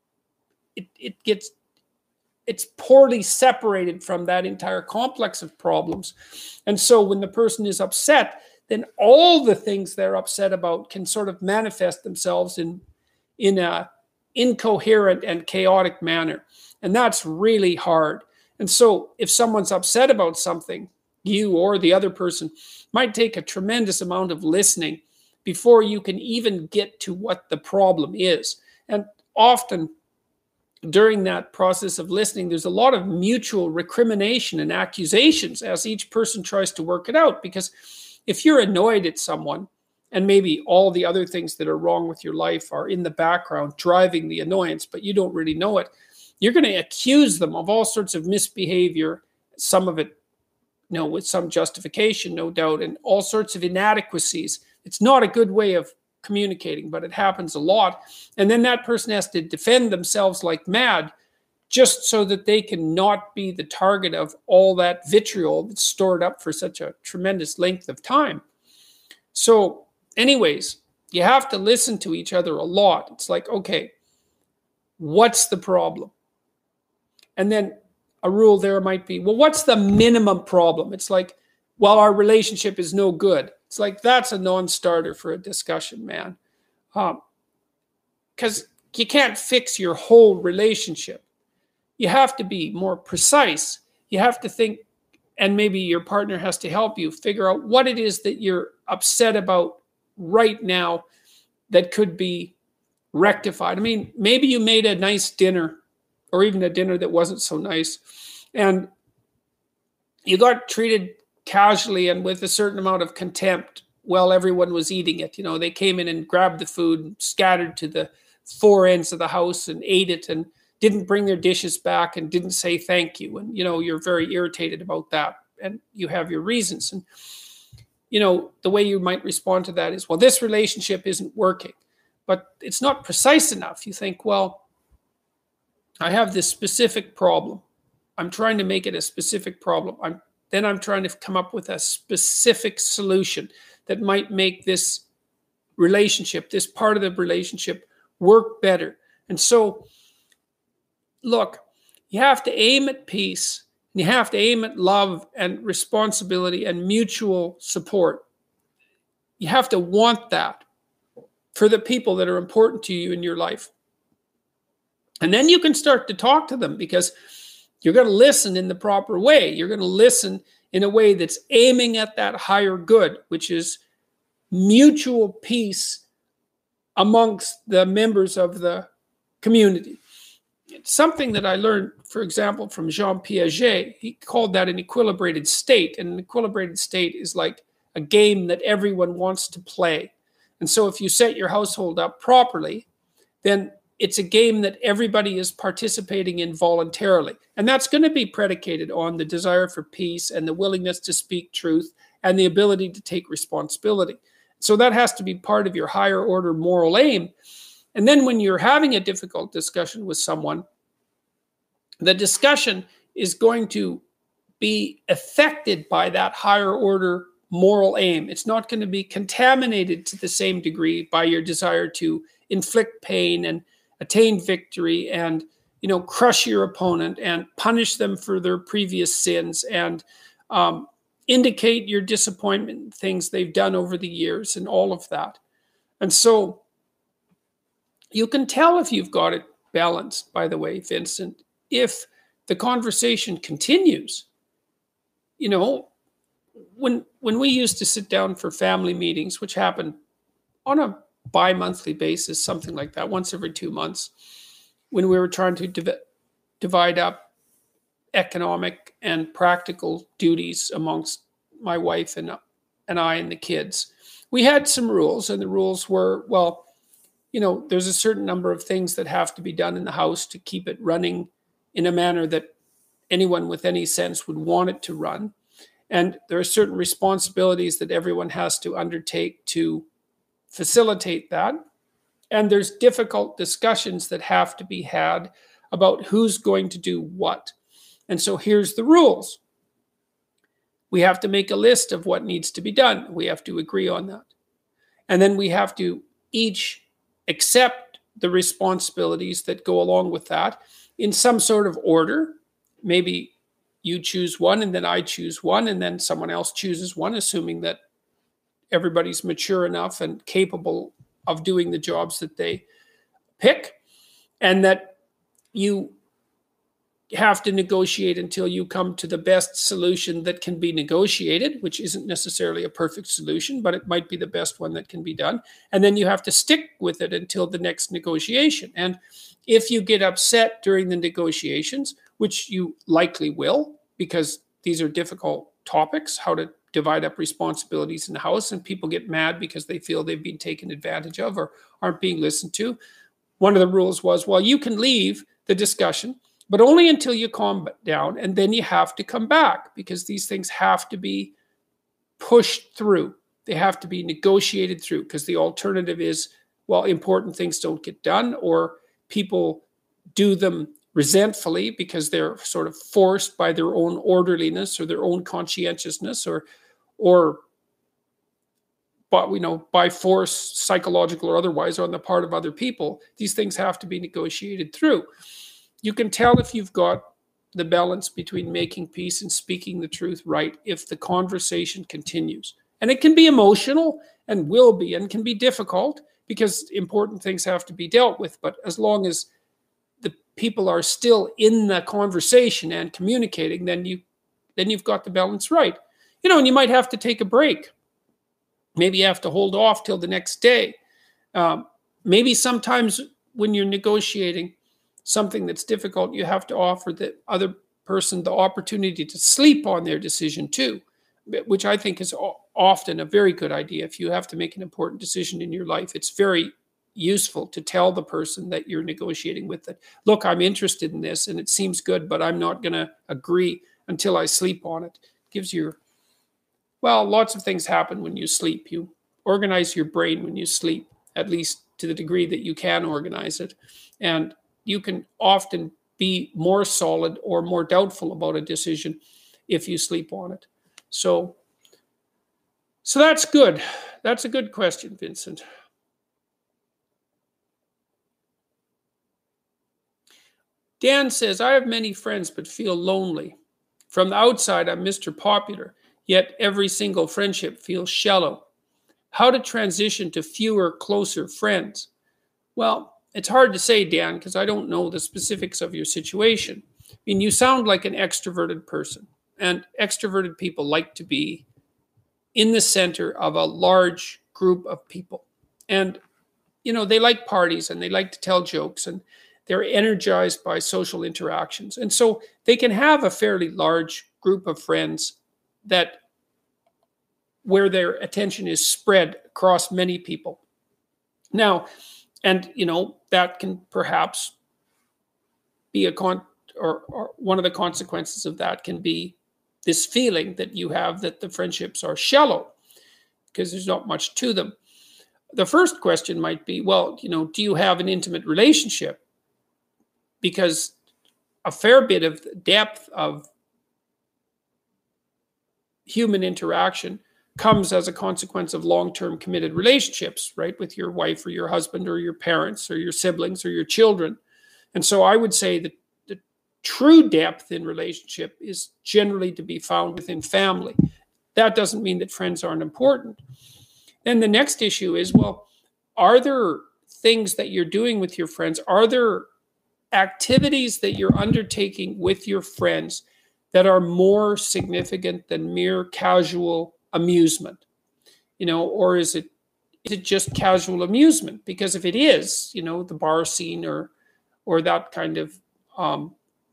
it, it gets, it's poorly separated from that entire complex of problems. And so when the person is upset, then all the things they're upset about can sort of manifest themselves in, in a incoherent and chaotic manner. And that's really hard. And so if someone's upset about something, you or the other person, might take a tremendous amount of listening before you can even get to what the problem is. And often during that process of listening, there's a lot of mutual recrimination and accusations as each person tries to work it out. Because if you're annoyed at someone, and maybe all the other things that are wrong with your life are in the background driving the annoyance, but you don't really know it, you're going to accuse them of all sorts of misbehavior, some of it, you know, with some justification, no doubt, and all sorts of inadequacies. It's not a good way of communicating, but it happens a lot. And then that person has to defend themselves like mad just so that they can not be the target of all that vitriol that's stored up for such a tremendous length of time. So anyways, you have to listen to each other a lot. It's like, okay, what's the problem? And then a rule there might be, well, what's the minimum problem? It's like, well, our relationship is no good. It's like, that's a non-starter for a discussion, man. Um, because you can't fix your whole relationship. You have to be more precise. You have to think, and maybe your partner has to help you figure out what it is that you're upset about right now that could be rectified. I mean, maybe you made a nice dinner, or even a dinner that wasn't so nice, and you got treated casually and with a certain amount of contempt while everyone was eating it. You know, they came in and grabbed the food and scattered to the four ends of the house and ate it and didn't bring their dishes back and didn't say thank you. And, you know, you're very irritated about that and you have your reasons. And, you know, the way you might respond to that is, well, this relationship isn't working, but it's not precise enough. You think, well, I have this specific problem. I'm trying to make it a specific problem. I'm Then I'm trying to come up with a specific solution that might make this relationship, this part of the relationship, work better. And so, look, you have to aim at peace, and you have to aim at love and responsibility and mutual support. You have to want that for the people that are important to you in your life. And then you can start to talk to them, because you're going to listen in the proper way. You're going to listen in a way that's aiming at that higher good, which is mutual peace amongst the members of the community. It's something that I learned, for example, from Jean Piaget. He called that an equilibrated state. And an equilibrated state is like a game that everyone wants to play. And so if you set your household up properly, then it's a game that everybody is participating in voluntarily. And that's going to be predicated on the desire for peace and the willingness to speak truth and the ability to take responsibility. So that has to be part of your higher order moral aim. And then when you're having a difficult discussion with someone, the discussion is going to be affected by that higher order moral aim. It's not going to be contaminated to the same degree by your desire to inflict pain and attain victory and, you know, crush your opponent and punish them for their previous sins and um, indicate your disappointment in things they've done over the years and all of that. And so you can tell if you've got it balanced, by the way, Vincent, if the conversation continues. You know, when when we used to sit down for family meetings, which happened on a bi-monthly basis, something like that, once every two months, when we were trying to div- divide up economic and practical duties amongst my wife and, and I and the kids, we had some rules, and the rules were, well, you know, there's a certain number of things that have to be done in the house to keep it running in a manner that anyone with any sense would want it to run. And there are certain responsibilities that everyone has to undertake to facilitate that. And there's difficult discussions that have to be had about who's going to do what. And so here's the rules. We have to make a list of what needs to be done. We have to agree on that. And then we have to each accept the responsibilities that go along with that in some sort of order. Maybe you choose one and then I choose one and then someone else chooses one, assuming that everybody's mature enough and capable of doing the jobs that they pick, and that you have to negotiate until you come to the best solution that can be negotiated, which isn't necessarily a perfect solution, but it might be the best one that can be done. And then you have to stick with it until the next negotiation. And if you get upset during the negotiations, which you likely will, because these are difficult topics, how to divide up responsibilities in the house, and people get mad because they feel they've been taken advantage of or aren't being listened to. One of the rules was, well, you can leave the discussion, but only until you calm down, and then you have to come back, because these things have to be pushed through. They have to be negotiated through, because the alternative is, well, important things don't get done, or people do them resentfully because they're sort of forced by their own orderliness or their own conscientiousness, or, or, but you know, by force, psychological or otherwise, on the part of other people. These things have to be negotiated through. You can tell if you've got the balance between making peace and speaking the truth right if the conversation continues. And it can be emotional and will be and can be difficult because important things have to be dealt with. But as long as the people are still in the conversation and communicating, then you then you've got the balance right. You know, and you might have to take a break. Maybe you have to hold off till the next day. Um, maybe sometimes when you're negotiating something that's difficult, you have to offer the other person the opportunity to sleep on their decision too, which I think is often a very good idea. If you have to make an important decision in your life, it's very useful to tell the person that you're negotiating with that, look, I'm interested in this and it seems good, but I'm not going to agree until I sleep on it. It gives you, well, lots of things happen when you sleep. You organize your brain when you sleep, at least to the degree that you can organize it. And you can often be more solid or more doubtful about a decision if you sleep on it. So, so that's good. That's a good question, Vincent. Dan says, I have many friends but feel lonely. From the outside, I'm Mister Popular, yet every single friendship feels shallow. How to transition to fewer, closer friends? Well, it's hard to say, Dan, because I don't know the specifics of your situation. I mean, you sound like an extroverted person, and extroverted people like to be in the center of a large group of people. And, you know, they like parties and they like to tell jokes and they're energized by social interactions. And so they can have a fairly large group of friends that where their attention is spread across many people. Now, and, you know, that can perhaps be a con or, or one of the consequences of that can be this feeling that you have that the friendships are shallow because there's not much to them. The first question might be, well, you know, do you have an intimate relationship? Because a fair bit of depth of human interaction comes as a consequence of long-term committed relationships, right? With your wife or your husband or your parents or your siblings or your children. And so I would say that the true depth in relationship is generally to be found within family. That doesn't mean that friends aren't important. Then the next issue is, well, are there things that you're doing with your friends? Are there activities that you're undertaking with your friends that are more significant than mere casual amusement? You know, or is it is it just casual amusement? Because if it is, you know, the bar scene or or that kind of um,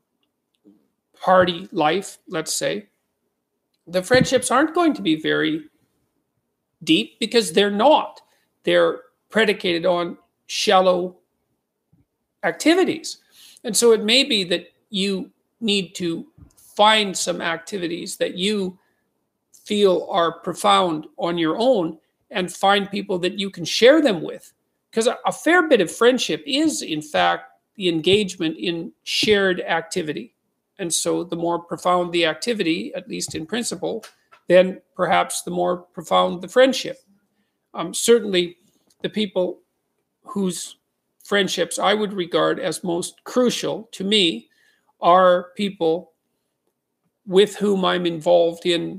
party life, let's say, the friendships aren't going to be very deep because they're not. They're predicated on shallow activities. And so it may be that you need to find some activities that you feel are profound on your own and find people that you can share them with. Because a, a fair bit of friendship is, in fact, the engagement in shared activity. And so the more profound the activity, at least in principle, then perhaps the more profound the friendship. Um, certainly, the people whose friendships I would regard as most crucial to me are people with whom I'm involved in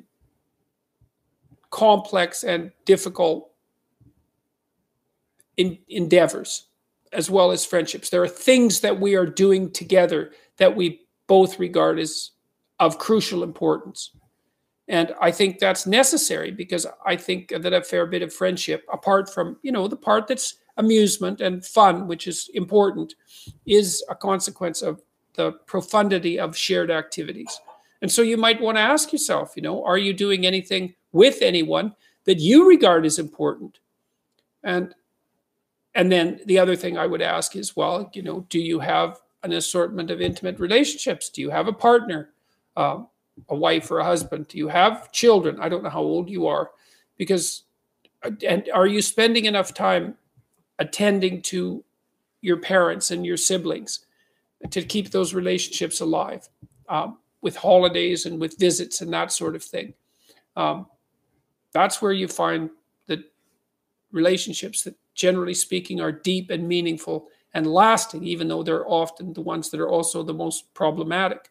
complex and difficult in, endeavors, as well as friendships. There are things that we are doing together that we both regard as of crucial importance. And I think that's necessary because I think that a fair bit of friendship, apart from, you know, the part that's amusement and fun, which is important, is a consequence of the profundity of shared activities. And so you might want to ask yourself, you know, are you doing anything with anyone that you regard as important? And and then the other thing I would ask is, well, you know, do you have an assortment of intimate relationships? Do you have a partner, uh, a wife or a husband? Do you have children? I don't know how old you are, because and are you spending enough time attending to your parents and your siblings to keep those relationships alive, um, with holidays and with visits and that sort of thing? Um, that's where you find the relationships that, generally speaking, are deep and meaningful and lasting, even though they're often the ones that are also the most problematic.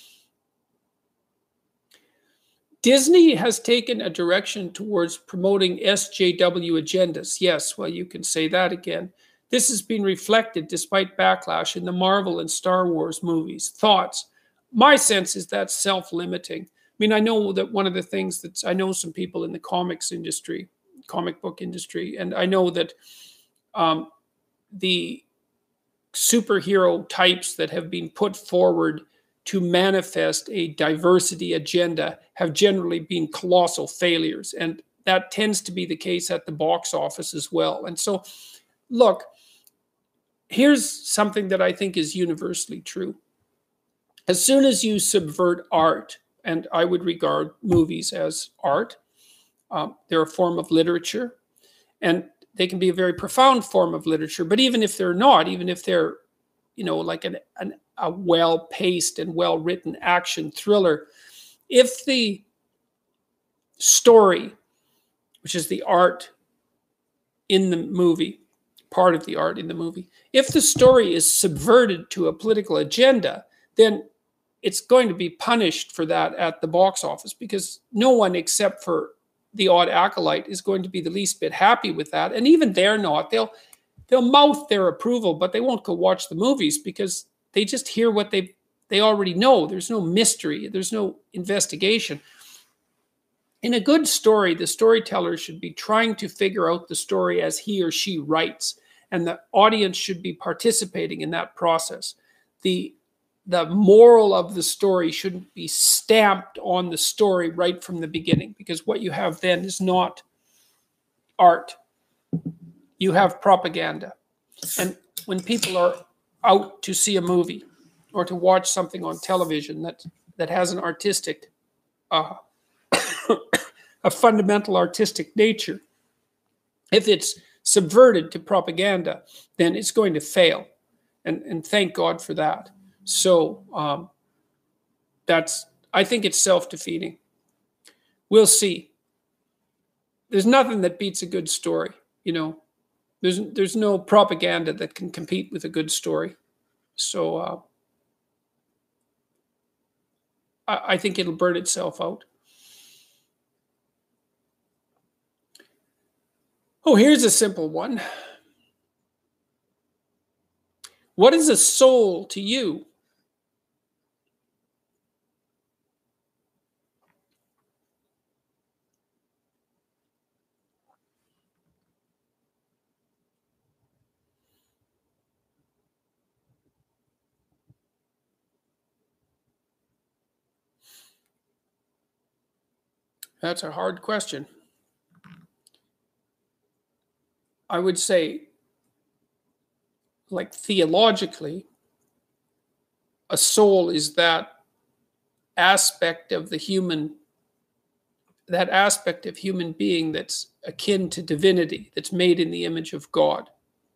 Disney has taken a direction towards promoting S J W agendas. Yes, well, you can say that again. This has been reflected despite backlash in the Marvel and Star Wars movies. Thoughts? My sense is that's self-limiting. I mean, I know that one of the things that I know some people in the comics industry, comic book industry, and I know that um, the superhero types that have been put forward to manifest a diversity agenda have generally been colossal failures. And that tends to be the case at the box office as well. And so, look, here's something that I think is universally true. As soon as you subvert art, and I would regard movies as art, um, they're a form of literature, and they can be a very profound form of literature. But even if they're not, even if they're, you know, like an, an a well-paced and well-written action thriller, if the story, which is the art in the movie, part of the art in the movie. If the story is subverted to a political agenda, then it's going to be punished for that at the box office, because no one except for the odd acolyte is going to be the least bit happy with that. And even they're not. They'll they'll mouth their approval, but they won't go watch the movies because they just hear what they they already know. There's no mystery. There's no investigation. In a good story, the storyteller should be trying to figure out the story as he or she writes, and the audience should be participating in that process. The The moral of the story shouldn't be stamped on the story right from the beginning, because what you have then is not art. You have propaganda. And when people are out to see a movie or to watch something on television that, that has an artistic, uh, a fundamental artistic nature, if it's subverted to propaganda, then it's going to fail. And, and thank God for that. So um, that's, I think it's self-defeating. We'll see. There's nothing that beats a good story, you know. There's there's no propaganda that can compete with a good story. So uh, I, I think it'll burn itself out. Oh, here's a simple one. What is a soul to you? That's a hard question. I would say, like theologically, a soul is that aspect of the human, that aspect of human being that's akin to divinity, that's made in the image of God.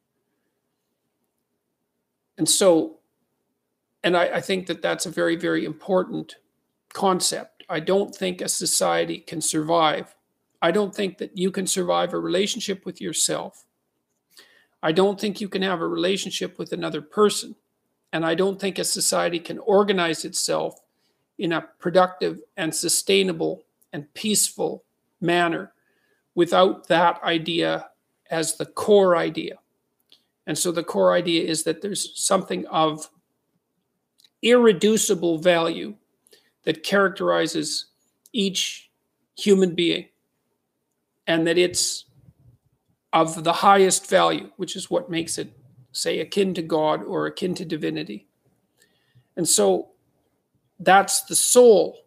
And so, and I, I think that that's a very, very important concept. I don't think a society can survive. I don't think that you can survive a relationship with yourself. I don't think you can have a relationship with another person. And I don't think a society can organize itself in a productive and sustainable and peaceful manner without that idea as the core idea. And so the core idea is that there's something of irreducible value that characterizes each human being, and that it's of the highest value, which is what makes it, say, akin to God or akin to divinity. And so that's the soul.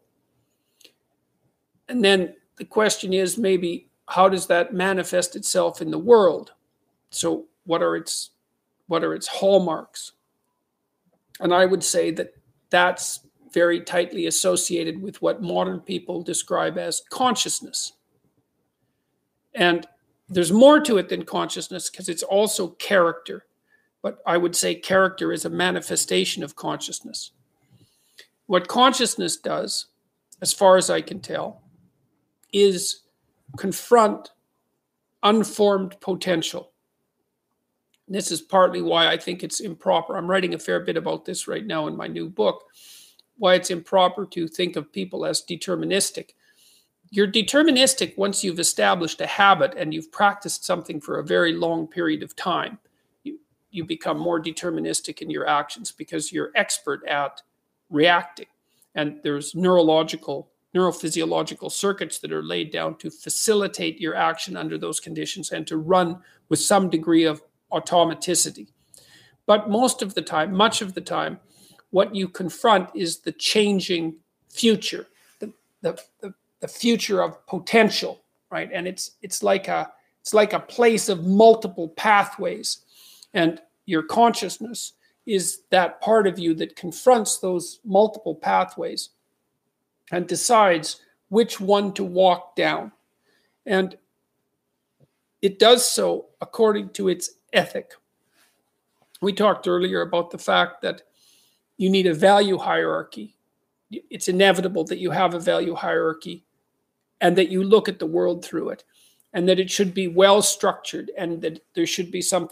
And then the question is, maybe, how does that manifest itself in the world? So what are its what are its hallmarks? And I would say that that's very tightly associated with what modern people describe as consciousness. And there's more to it than consciousness, because it's also character. But I would say character is a manifestation of consciousness. What consciousness does, as far as I can tell, is confront unformed potential. This is partly why I think it's improper. I'm writing a fair bit about this right now in my new book, why it's improper to think of people as deterministic. You're deterministic once you've established a habit and you've practiced something for a very long period of time. You, you become more deterministic in your actions because you're expert at reacting. And there's neurological, neurophysiological circuits that are laid down to facilitate your action under those conditions and to run with some degree of automaticity. But most of the time, much of the time, what you confront is the changing future, the, the, the, the future of potential, right? And it's it's like a it's like a place of multiple pathways. And your consciousness is that part of you that confronts those multiple pathways and decides which one to walk down. And it does so according to its ethic. We talked earlier about the fact that you need a value hierarchy. It's inevitable that you have a value hierarchy and that you look at the world through it, and that it should be well structured, and that there should be something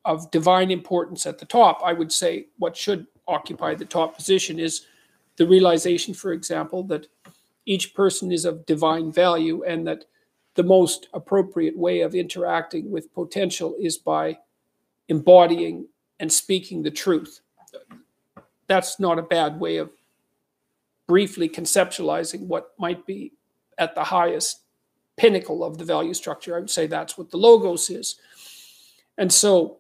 of divine importance at the top. I would say what should occupy the top position is the realization, for example, that each person is of divine value, and that the most appropriate way of interacting with potential is by embodying and speaking the truth. That's not a bad way of briefly conceptualizing what might be at the highest pinnacle of the value structure. I would say that's what the logos is. And so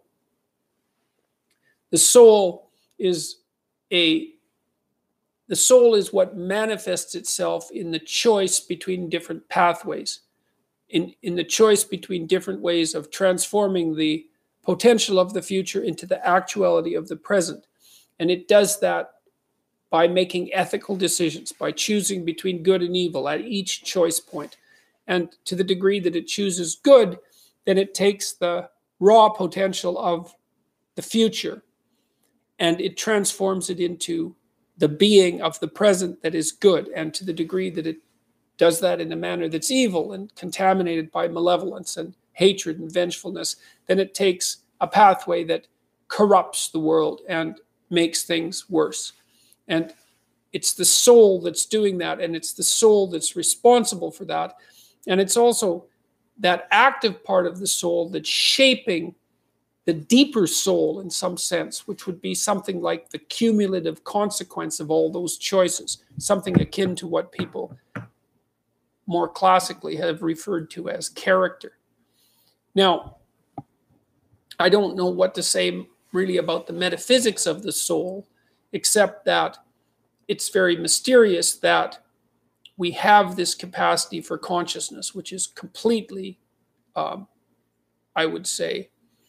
the soul is a the soul is what manifests itself in the choice between different pathways, in, in the choice between different ways of transforming the potential of the future into the actuality of the present. And it does that by making ethical decisions, by choosing between good and evil at each choice point. And to the degree that it chooses good, then it takes the raw potential of the future and it transforms it into the being of the present that is good. And to the degree that it does that in a manner that's evil and contaminated by malevolence and hatred and vengefulness, then it takes a pathway that corrupts the world and makes things worse. And it's the soul that's doing that, and it's the soul that's responsible for that. And it's also that active part of the soul that's shaping the deeper soul in some sense, which would be something like the cumulative consequence of all those choices, something akin to what people more classically have referred to as character. Now, I don't know what to say really about the metaphysics of the soul, except that it's very mysterious that we have this capacity for consciousness, which is completely, um, I would say,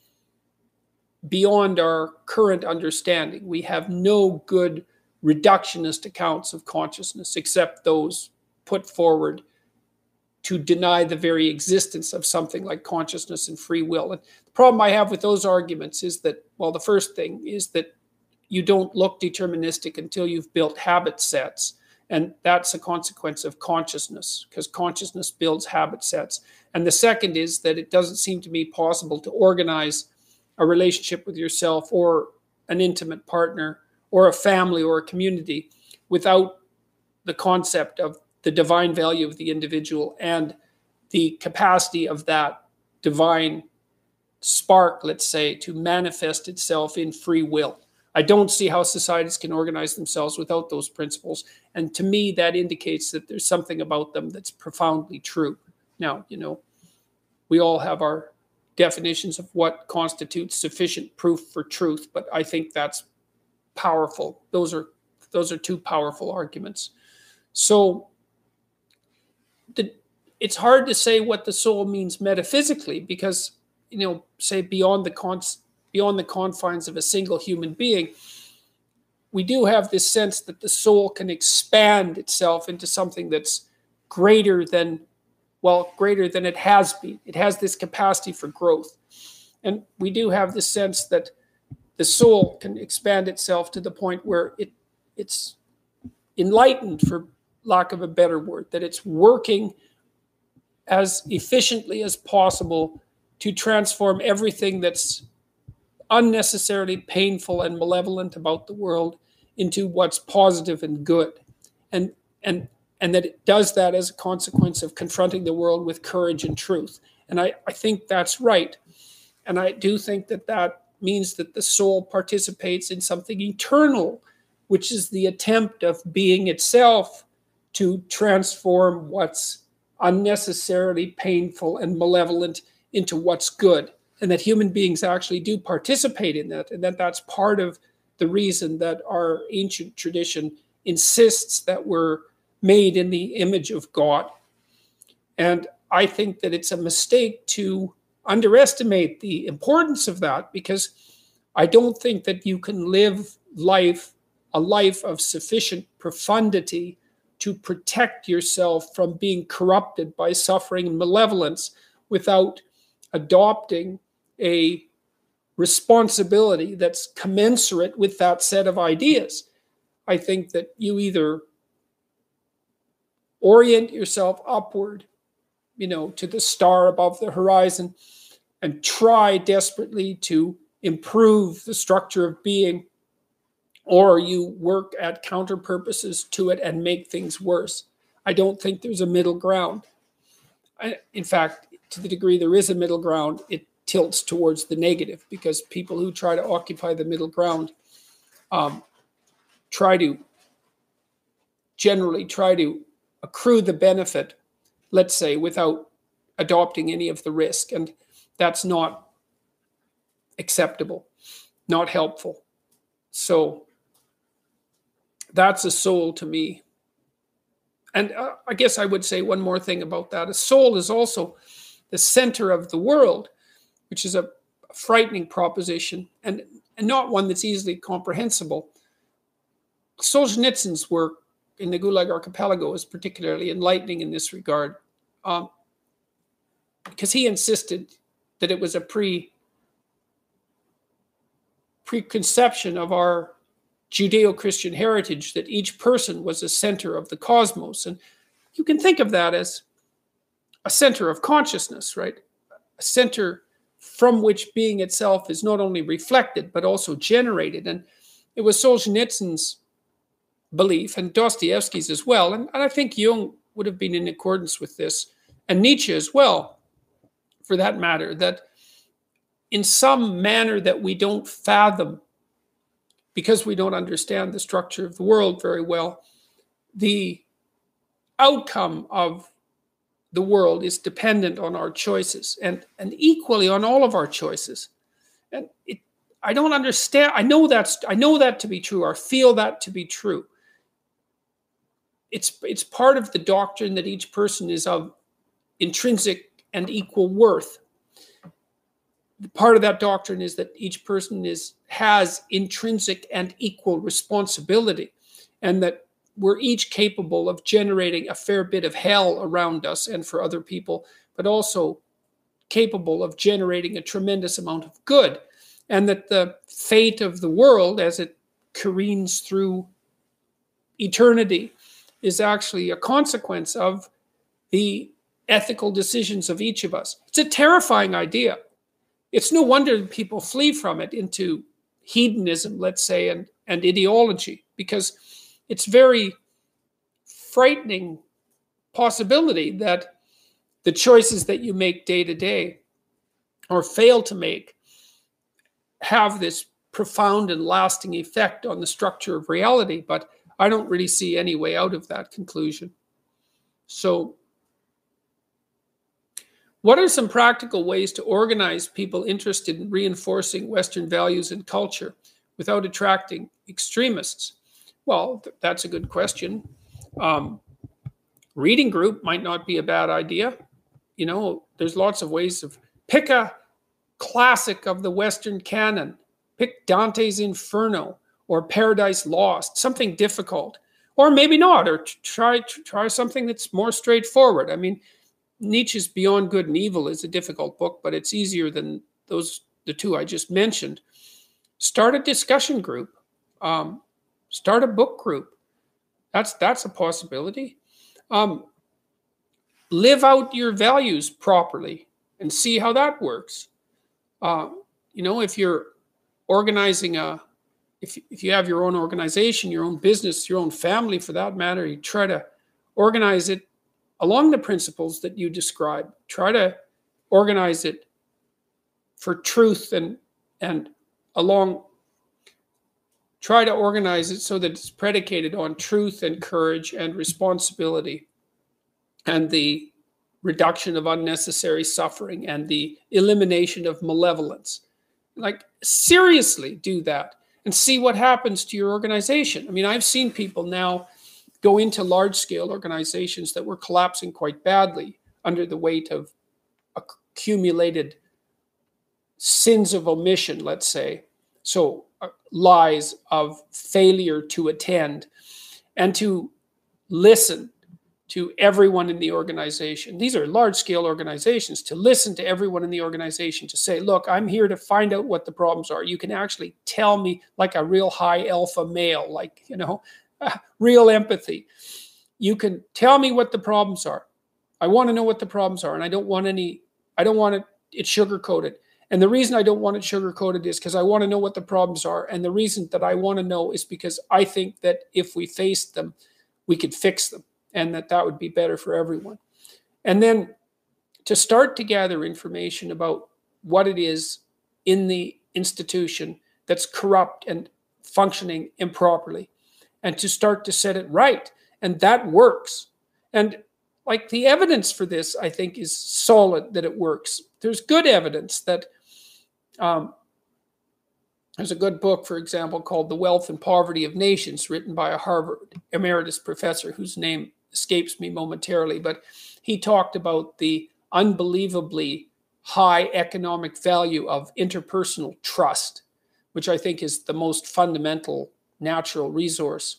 beyond our current understanding. We have no good reductionist accounts of consciousness, except those put forward to deny the very existence of something like consciousness and free will. And the problem I have with those arguments is that, well, the first thing is that you don't look deterministic until you've built habit sets. And that's a consequence of consciousness, because consciousness builds habit sets. And the second is that it doesn't seem to me possible to organize a relationship with yourself or an intimate partner or a family or a community without the concept of the divine value of the individual and the capacity of that divine spark, let's say, to manifest itself in free will. I don't see how societies can organize themselves without those principles. And to me, that indicates that there's something about them that's profoundly true. Now, you know, we all have our definitions of what constitutes sufficient proof for truth, but I think that's powerful. Those are those are two powerful arguments. So the, it's hard to say what the soul means metaphysically, because, you know, say beyond the cons, beyond the confines of a single human being, we do have this sense that the soul can expand itself into something that's greater than well, greater than it has been. It has this capacity for growth. And we do have this sense that the soul can expand itself to the point where it it's enlightened, for lack of a better word, that it's working as efficiently as possible to transform everything that's unnecessarily painful and malevolent about the world into what's positive and good. And and and that it does that as a consequence of confronting the world with courage and truth. And I, I think that's right. And I do think that that means that the soul participates in something eternal, which is the attempt of being itself to transform what's unnecessarily painful and malevolent into what's good. And that human beings actually do participate in that, and that that's part of the reason that our ancient tradition insists that we're made in the image of God. And I think that it's a mistake to underestimate the importance of that, because I don't think that you can live life, a life of sufficient profundity to protect yourself from being corrupted by suffering and malevolence without adopting a responsibility that's commensurate with that set of ideas. I think that you either orient yourself upward, you know, to the star above the horizon, and try desperately to improve the structure of being, or you work at counter purposes to it and make things worse. I don't think there's a middle ground. I, in fact, to the degree there is a middle ground, it tilts towards the negative, because people who try to occupy the middle ground um, try to generally try to accrue the benefit, let's say, without adopting any of the risk. And that's not acceptable, not helpful. So that's a soul to me. And uh, I guess I would say one more thing about that. A soul is also the center of the world, which is a frightening proposition, and, and not one that's easily comprehensible. Solzhenitsyn's work in the Gulag Archipelago is particularly enlightening in this regard, um, because he insisted that it was a pre preconception of our Judeo-Christian heritage that each person was a center of the cosmos. And you can think of that as a center of consciousness, right? A center from which being itself is not only reflected, but also generated. And it was Solzhenitsyn's belief, and Dostoevsky's as well, and, and I think Jung would have been in accordance with this, and Nietzsche as well, for that matter, that in some manner that we don't fathom, because we don't understand the structure of the world very well, the outcome of the world is dependent on our choices, and, and equally on all of our choices. And it, I don't understand. I know that's I know that to be true, or feel that to be true. It's it's part of the doctrine that each person is of intrinsic and equal worth. Part of that doctrine is that each person is has intrinsic and equal responsibility, and that we're each capable of generating a fair bit of hell around us and for other people, but also capable of generating a tremendous amount of good, and that the fate of the world as it careens through eternity is actually a consequence of the ethical decisions of each of us. It's a terrifying idea. It's no wonder people flee from it into hedonism, let's say, and, and ideology, because it's very frightening possibility that the choices that you make day to day or fail to make have this profound and lasting effect on the structure of reality. But I don't really see any way out of that conclusion. So what are some practical ways to organize people interested in reinforcing Western values and culture without attracting extremists? Well, th- that's a good question. Um, reading group might not be a bad idea. You know, there's lots of ways of pick a classic of the Western canon, pick Dante's Inferno or Paradise Lost, something difficult, or maybe not, or try try something that's more straightforward. I mean, Nietzsche's Beyond Good and Evil is a difficult book, but it's easier than those the two I just mentioned. Start a discussion group. Um, start a book group. That's that's a possibility. Um, live out your values properly and see how that works. Uh, you know, if you're organizing a, if if you have your own organization, your own business, your own family, for that matter, you try to organize it along the principles that you describe. Try to organize it for truth and and along. Try to organize it so that it's predicated on truth and courage and responsibility and the reduction of unnecessary suffering and the elimination of malevolence. Like, seriously do that and see what happens to your organization. I mean, I've seen people now go into large-scale organizations that were collapsing quite badly under the weight of accumulated sins of omission, let's say. So uh, lies of failure to attend and to listen to everyone in the organization. These are large-scale organizations. To listen to everyone in the organization, to say, look, I'm here to find out what the problems are. You can actually tell me, like a real high alpha male, like, you know, uh, real empathy. You can tell me what the problems are. I want to know what the problems are, and I don't want any, I don't want it, it sugar-coated. And the reason I don't want it sugar-coated is because I want to know what the problems are. And the reason that I want to know is because I think that if we faced them, we could fix them, and that that would be better for everyone. And then to start to gather information about what it is in the institution that's corrupt and functioning improperly, and to start to set it right. And that works. And like the evidence for this, I think, is solid that it works. There's good evidence that um, there's a good book, for example, called The Wealth and Poverty of Nations, written by a Harvard emeritus professor whose name escapes me momentarily, but he talked about the unbelievably high economic value of interpersonal trust, which I think is the most fundamental natural resource.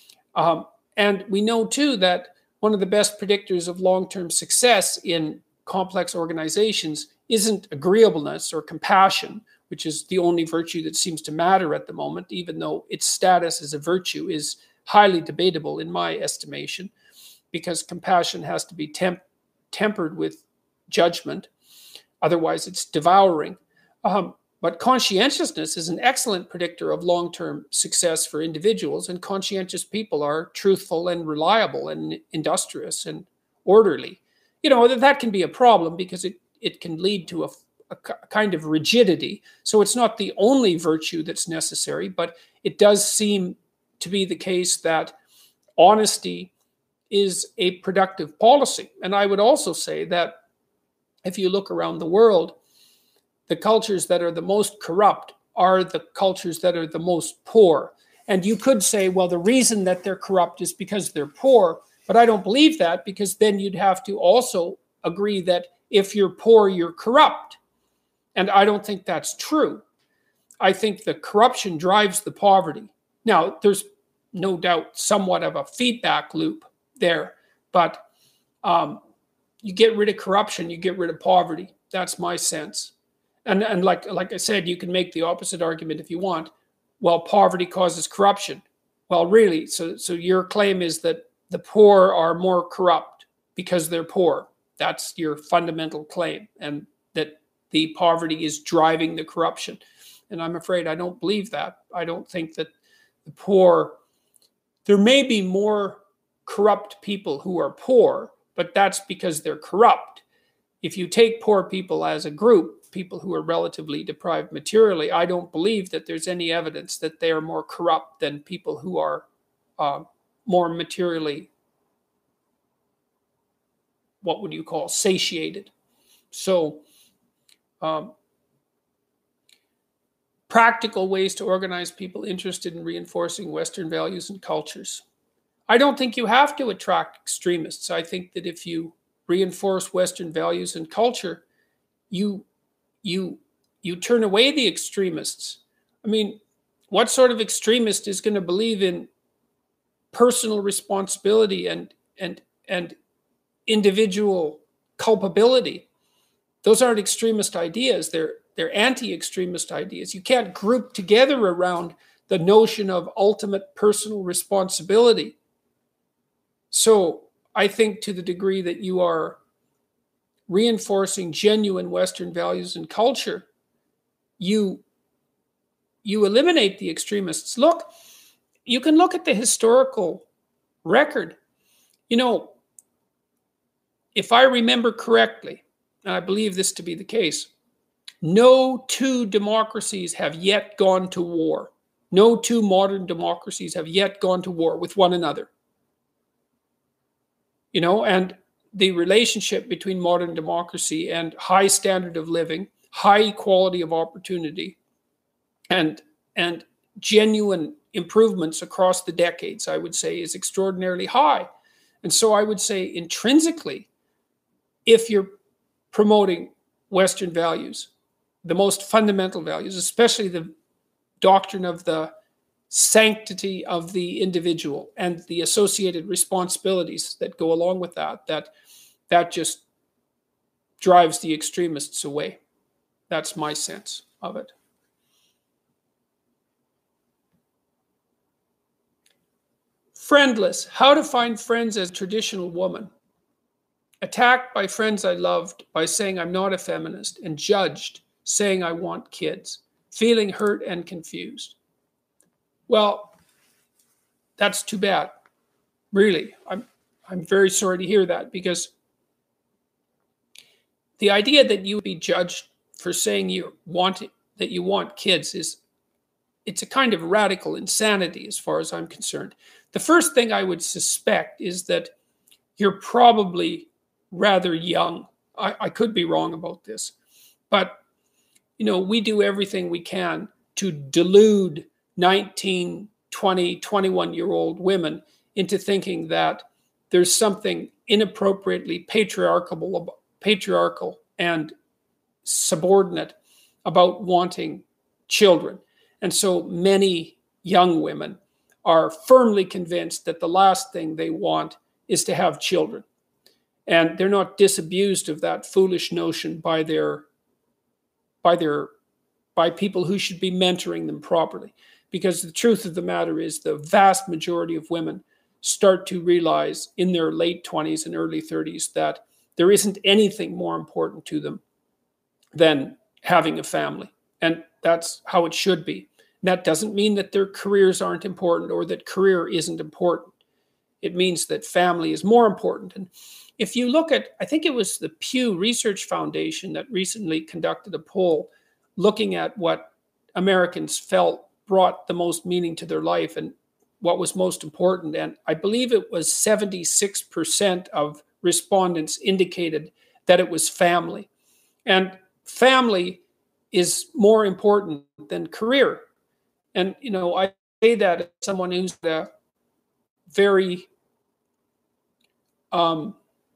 Um, and we know, too, that one of the best predictors of long-term success in complex organizations isn't agreeableness or compassion, which is the only virtue that seems to matter at the moment, even though its status as a virtue is highly debatable in my estimation, because compassion has to be temp- tempered with judgment. Otherwise, it's devouring. Um, but conscientiousness is an excellent predictor of long-term success for individuals, and conscientious people are truthful and reliable and industrious and orderly. You know, that, that can be a problem because it, it can lead to a, a kind of rigidity. So it's not the only virtue that's necessary, but it does seem to be the case that honesty is a productive policy. And I would also say that if you look around the world, the cultures that are the most corrupt are the cultures that are the most poor. And you could say, well, the reason that they're corrupt is because they're poor. But I don't believe that, because then you'd have to also agree that if you're poor, you're corrupt. And I don't think that's true. I think the corruption drives the poverty. Now, there's no doubt somewhat of a feedback loop there, but um, you get rid of corruption, you get rid of poverty. That's my sense. And, and like, like I said, you can make the opposite argument if you want. Well, poverty causes corruption. Well, really, so, so your claim is that the poor are more corrupt because they're poor. That's your fundamental claim, and that the poverty is driving the corruption. And I'm afraid I don't believe that. I don't think that the poor, there may be more corrupt people who are poor, but that's because they're corrupt. If you take poor people as a group, people who are relatively deprived materially, I don't believe that there's any evidence that they are more corrupt than people who are uh, more materially, what would you call, satiated. So um, practical ways to organize people interested in reinforcing Western values and cultures. I don't think you have to attract extremists. I think that if you reinforce Western values and culture, you you you turn away the extremists. I mean, what sort of extremist is going to believe in personal responsibility and and and individual culpability? Those aren't extremist ideas. They're they're anti-extremist ideas. You can't group together around the notion of ultimate personal responsibility. So I think to the degree that you are reinforcing genuine Western values and culture, you, you eliminate the extremists. Look, you can look at the historical record. You know, if I remember correctly, and I believe this to be the case, no two democracies have yet gone to war. No two modern democracies have yet gone to war with one another. You know, and the relationship between modern democracy and high standard of living, high equality of opportunity, and, and genuine improvements across the decades, I would say, is extraordinarily high. And so I would say intrinsically, if you're promoting Western values, the most fundamental values, especially the doctrine of the sanctity of the individual and the associated responsibilities that go along with that, that that just drives the extremists away. That's my sense of it. Friendless. How to find friends as a traditional woman. Attacked by friends I loved by saying I'm not a feminist, and judged saying I want kids, feeling hurt and confused. Well, that's too bad. Really, I'm I'm very sorry to hear that, because the idea that you would be judged for saying you want it, that you want kids is it's a kind of radical insanity as far as I'm concerned. The first thing I would suspect is that you're probably rather young. I, I could be wrong about this, but you know, we do everything we can to delude nineteen, twenty, twenty-one year old women into thinking that there's something inappropriately patriarchal, patriarchal and subordinate about wanting children. And so many young women are firmly convinced that the last thing they want is to have children. And they're not disabused of that foolish notion by their, by their, by people who should be mentoring them properly. Because the truth of the matter is the vast majority of women start to realize in their late twenties and early thirties that there isn't anything more important to them than having a family. And that's how it should be. And that doesn't mean that their careers aren't important or that career isn't important. It means that family is more important. And if you look at, I think it was the Pew Research Foundation that recently conducted a poll looking at what Americans felt brought the most meaning to their life and what was most important. And I believe it was seventy-six percent of respondents indicated that it was family. And family is more important than career. And, you know, I say that as someone who's a very um,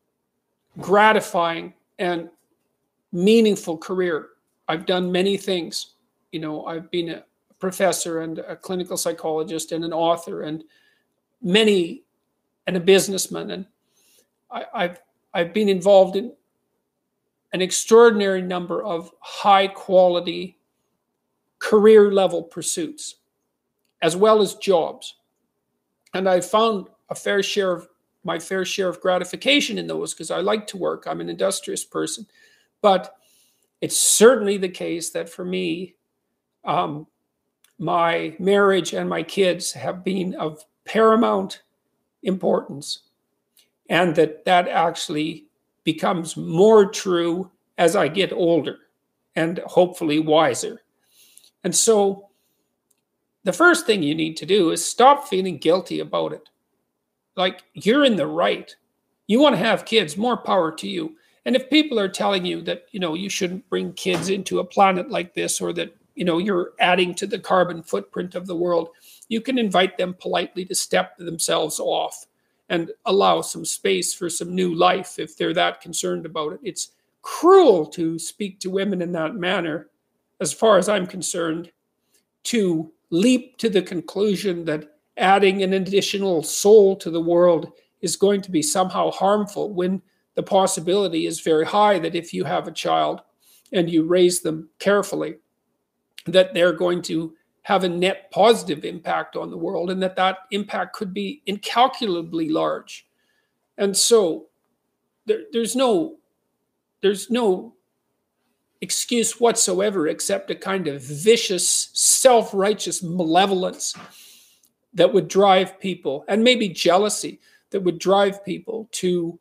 gratifying and meaningful career. I've done many things. You know, I've been a professor and a clinical psychologist and an author and many, and a businessman. And I, I've, I've been involved in an extraordinary number of high quality career level pursuits, as well as jobs. And I found a fair share of my fair share of gratification in those because I like to work. I'm an industrious person. But it's certainly the case that for me, um, my marriage and my kids have been of paramount importance. And that that actually becomes more true as I get older and hopefully wiser. And so the first thing you need to do is stop feeling guilty about it. Like, you're in the right. You want to have kids, more power to you. And if people are telling you that, you know, you shouldn't bring kids into a planet like this, or that, you know, you're adding to the carbon footprint of the world, you can invite them politely to step themselves off and allow some space for some new life if they're that concerned about it. It's cruel to speak to women in that manner, as far as I'm concerned, to leap to the conclusion that adding an additional soul to the world is going to be somehow harmful, when the possibility is very high that if you have a child and you raise them carefully, that they're going to have a net positive impact on the world, and that that impact could be incalculably large. And so there, there's no there's no excuse whatsoever except a kind of vicious, self-righteous malevolence that would drive people, and maybe jealousy, that would drive people to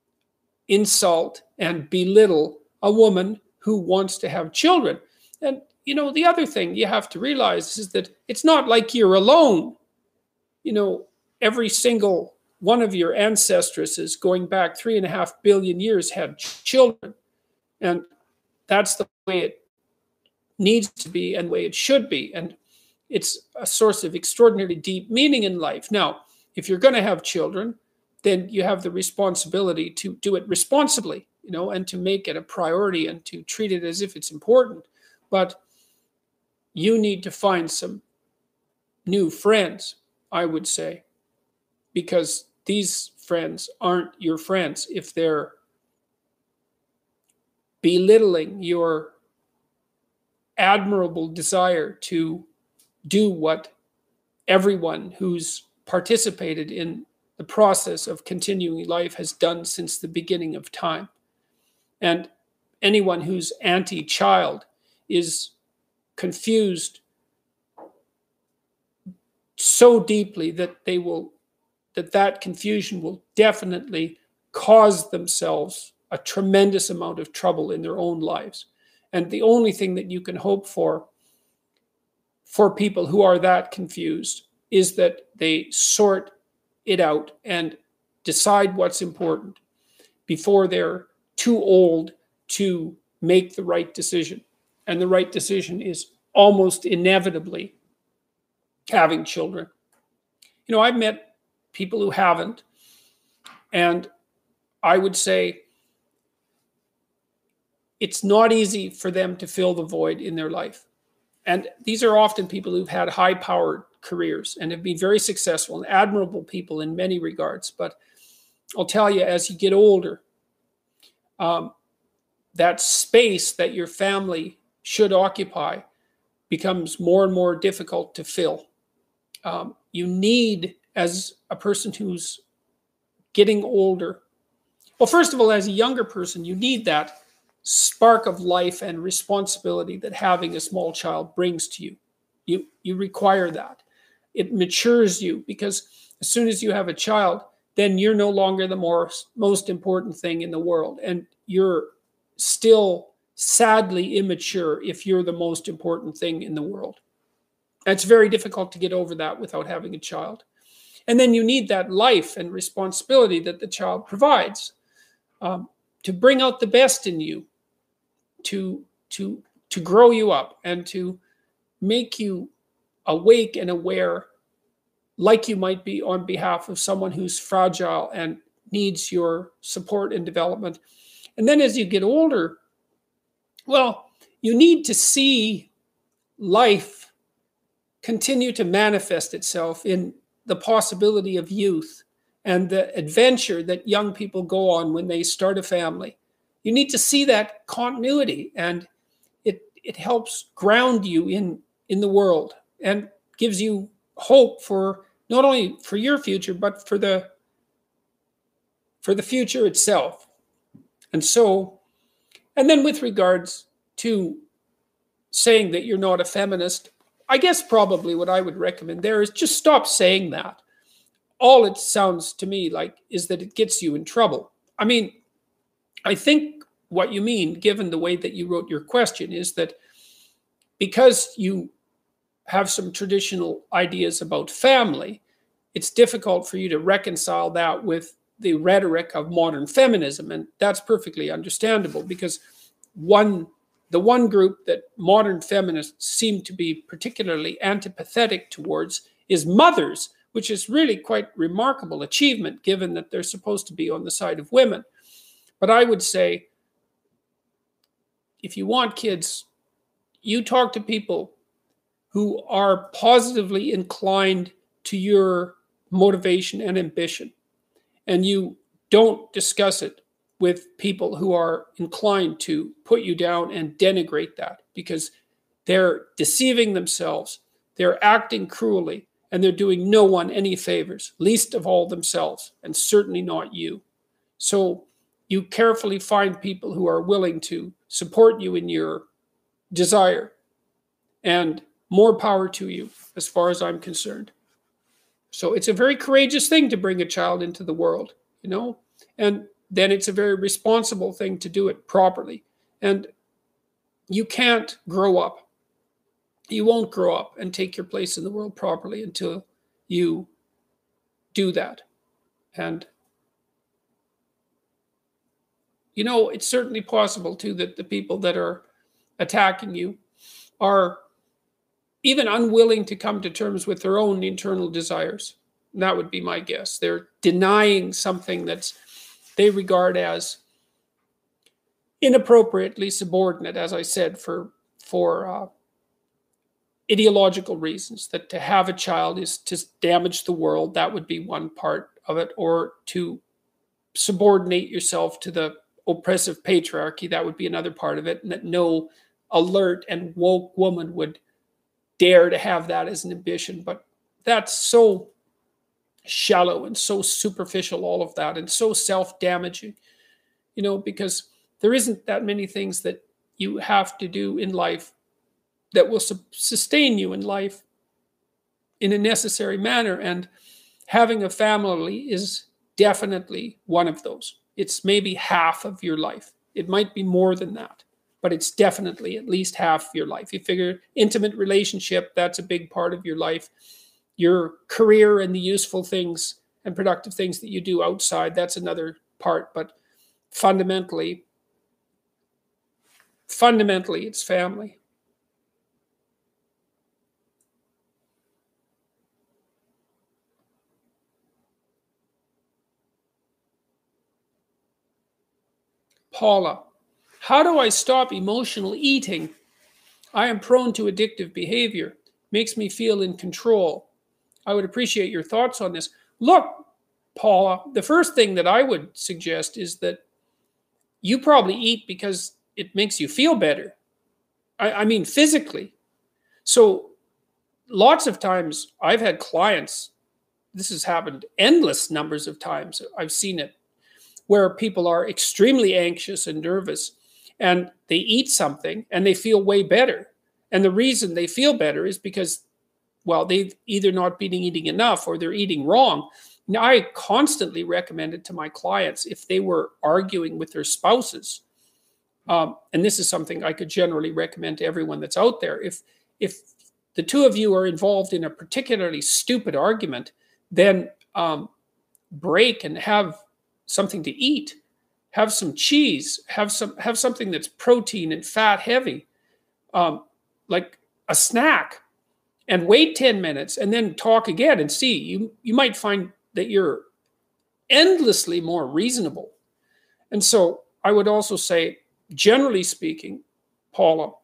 insult and belittle a woman who wants to have children. And, you know, the other thing you have to realize is that it's not like you're alone. You know, every single one of your ancestresses going back three and a half billion years had children. And that's the way it needs to be and the way it should be. And it's a source of extraordinarily deep meaning in life. Now, if you're going to have children, then you have the responsibility to do it responsibly, you know, and to make it a priority and to treat it as if it's important. But you need to find some new friends, I would say, because these friends aren't your friends if they're belittling your admirable desire to do what everyone who's participated in the process of continuing life has done since the beginning of time. And anyone who's anti-child is confused so deeply that they will, that that confusion will definitely cause themselves a tremendous amount of trouble in their own lives. And the only thing that you can hope for for people who are that confused is that they sort it out and decide what's important before they're too old to make the right decision. And the right decision is almost inevitably having children. You know, I've met people who haven't, and I would say it's not easy for them to fill the void in their life. And these are often people who've had high-powered careers and have been very successful and admirable people in many regards. But I'll tell you, as you get older, um, that space that your family should occupy becomes more and more difficult to fill. Um, you need, as a person who's getting older, well, first of all, as a younger person, you need that spark of life and responsibility that having a small child brings to you. You, you require that. It matures you, because as soon as you have a child, then you're no longer the more, most important thing in the world. And you're still sadly immature if you're the most important thing in the world. It's very difficult to get over that without having a child. And then you need that life and responsibility that the child provides, um, to bring out the best in you, to, to, to grow you up and to make you awake and aware like you might be on behalf of someone who's fragile and needs your support and development. And then as you get older, well, you need to see life continue to manifest itself in the possibility of youth and the adventure that young people go on when they start a family. You need to see that continuity, and it it helps ground you in, in the world and gives you hope for not only for your future, but for the for the future itself. And so, and then with regards to saying that you're not a feminist, I guess probably what I would recommend there is just stop saying that. All it sounds to me like is that it gets you in trouble. I mean, I think what you mean, given the way that you wrote your question, is that because you have some traditional ideas about family, it's difficult for you to reconcile that with the rhetoric of modern feminism. And that's perfectly understandable, because one the one group that modern feminists seem to be particularly antipathetic towards is mothers, which is really quite remarkable achievement given that they're supposed to be on the side of women. But I would say, if you want kids, you talk to people who are positively inclined to your motivation and ambition, and you don't discuss it with people who are inclined to put you down and denigrate that, because they're deceiving themselves, they're acting cruelly, and they're doing no one any favors, least of all themselves, and certainly not you. So you carefully find people who are willing to support you in your desire, and more power to you as far as I'm concerned. So it's a very courageous thing to bring a child into the world, you know, and then it's a very responsible thing to do it properly. And you can't grow up. You won't grow up and take your place in the world properly until you do that. And, you know, it's certainly possible, too, that the people that are attacking you are even unwilling to come to terms with their own internal desires. And that would be my guess. They're denying something that's they regard as inappropriately subordinate, as I said, for for uh, ideological reasons, that to have a child is to damage the world. That would be one part of it. Or to subordinate yourself to the oppressive patriarchy. That would be another part of it. And that no alert and woke woman would dare to have that as an ambition. But that's so shallow and so superficial, all of that, and so self-damaging, you know, because there isn't that many things that you have to do in life that will su- sustain you in life in a necessary manner. And having a family is definitely one of those. It's maybe half of your life. It might be more than that, but it's definitely at least half your life. You figure intimate relationship, that's a big part of your life. Your career and the useful things and productive things that you do outside, that's another part. But fundamentally, fundamentally, it's family. Paula, how do I stop emotional eating? I am prone to addictive behavior. Makes me feel in control. I would appreciate your thoughts on this. Look, Paula, the first thing that I would suggest is that you probably eat because it makes you feel better. I, I mean, physically. So lots of times I've had clients, this has happened endless numbers of times. I've seen it where people are extremely anxious and nervous and they eat something and they feel way better. And the reason they feel better is because, well, they've either not been eating enough or they're eating wrong. Now, I constantly recommend it to my clients if they were arguing with their spouses. Um, and this is something I could generally recommend to everyone that's out there. If, if the two of you are involved in a particularly stupid argument, then um, break and have something to eat. Have some cheese. Have some have something that's protein and fat heavy, um, like a snack, and wait ten minutes and then talk again and see. You you might find that you're endlessly more reasonable. And so I would also say, generally speaking, Paula,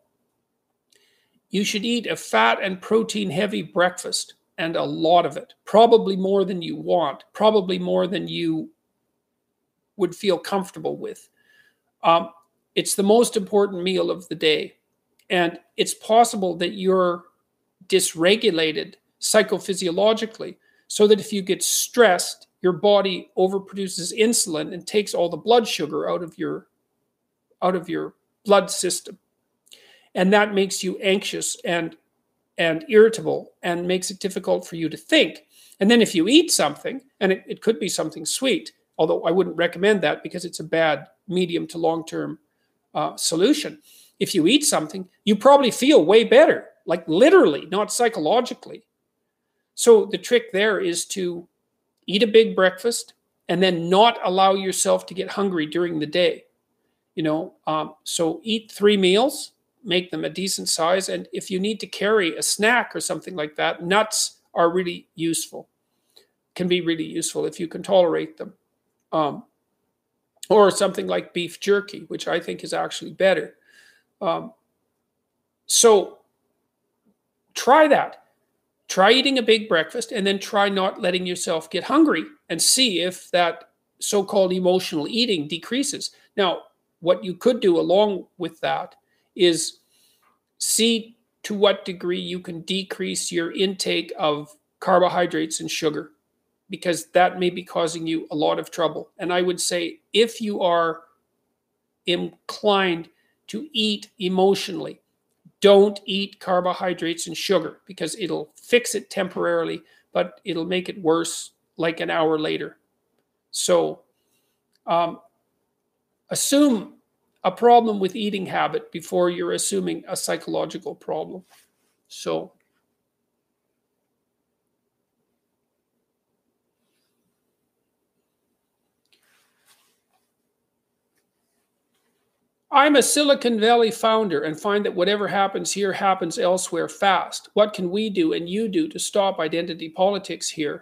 you should eat a fat and protein heavy breakfast, and a lot of it, probably more than you want, probably more than you would feel comfortable with. Um, it's the most important meal of the day. And it's possible that you're dysregulated psychophysiologically, so that if you get stressed, your body overproduces insulin and takes all the blood sugar out of your, out of your blood system. And that makes you anxious and, and irritable and makes it difficult for you to think. And then if you eat something, and it, it could be something sweet, although I wouldn't recommend that because it's a bad medium to long-term uh, solution. If you eat something, you probably feel way better, like literally, not psychologically. So the trick there is to eat a big breakfast and then not allow yourself to get hungry during the day. You know, um, so eat three meals, make them a decent size. And if you need to carry a snack or something like that, nuts are really useful, can be really useful if you can tolerate them. Um, or something like beef jerky, which I think is actually better. Um, so try that. Try eating a big breakfast and then try not letting yourself get hungry and see if that so-called emotional eating decreases. Now, what you could do along with that is see to what degree you can decrease your intake of carbohydrates and sugar, because that may be causing you a lot of trouble. And I would say if you are inclined to eat emotionally, don't eat carbohydrates and sugar, because it'll fix it temporarily, but it'll make it worse like an hour later. So um, assume a problem with eating habit before you're assuming a psychological problem. So I'm a Silicon Valley founder and find that whatever happens here happens elsewhere fast. What can we do and you do to stop identity politics here?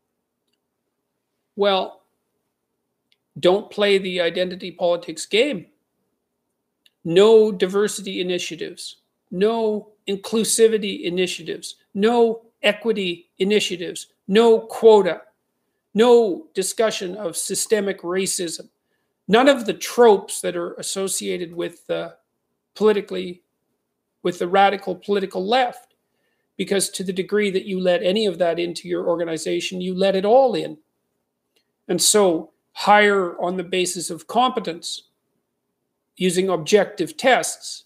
Well, don't play the identity politics game. No diversity initiatives, no inclusivity initiatives, no equity initiatives, no quota, no discussion of systemic racism. None of the tropes that are associated with the politically, with the radical political left, because to the degree that you let any of that into your organization, you let it all in. And so hire on the basis of competence, using objective tests,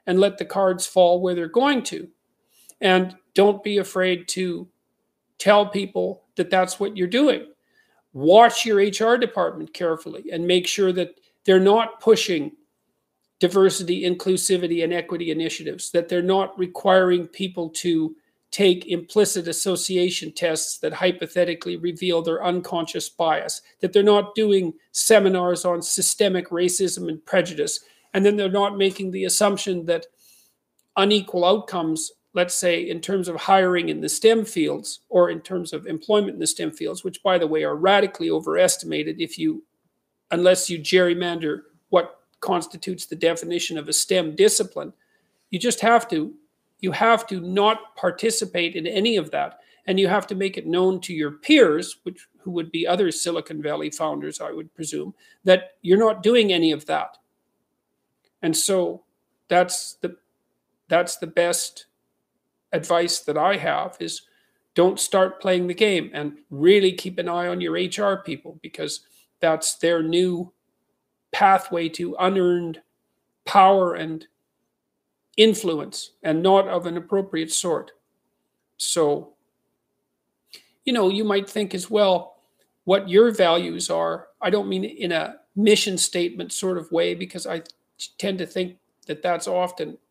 and let the cards fall where they're going to. And don't be afraid to tell people that that's what you're doing. Watch your H R department carefully and make sure that they're not pushing diversity, inclusivity, and equity initiatives, that they're not requiring people to take implicit association tests that hypothetically reveal their unconscious bias, that they're not doing seminars on systemic racism and prejudice, and then they're not making the assumption that unequal outcomes, let's say in terms of hiring in the STEM fields or in terms of employment in the STEM fields, which by the way are radically overestimated if you, unless you gerrymander what constitutes the definition of a STEM discipline, you just have to, you have to not participate in any of that. And you have to make it known to your peers, which who would be other Silicon Valley founders, I would presume, that you're not doing any of that. And so that's the, that's the best advice that I have is don't start playing the game and really keep an eye on your H R people, because that's their new pathway to unearned power and influence, and not of an appropriate sort. So, you know, you might think as well what your values are. I don't mean in a mission statement sort of way, because I tend to think that that's often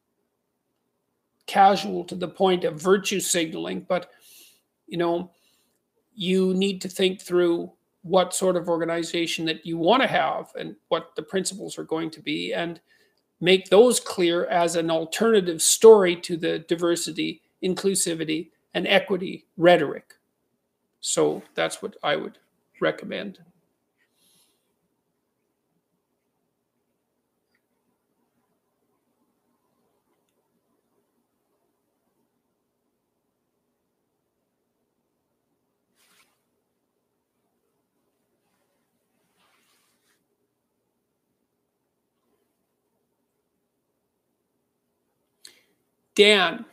casual to the point of virtue signaling, but, you know, you need to think through what sort of organization that you want to have and what the principles are going to be, and make those clear as an alternative story to the diversity, inclusivity, and equity rhetoric. So that's what I would recommend. Dan,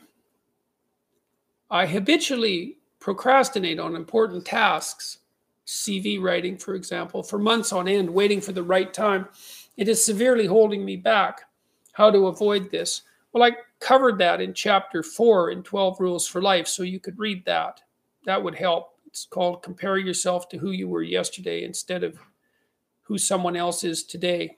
I habitually procrastinate on important tasks, C V writing, for example, for months on end, waiting for the right time. It is severely holding me back. How to avoid this? Well, I covered that in chapter four in twelve Rules for Life, so you could read that. That would help. It's called Compare Yourself to Who You Were Yesterday instead of who someone else is today.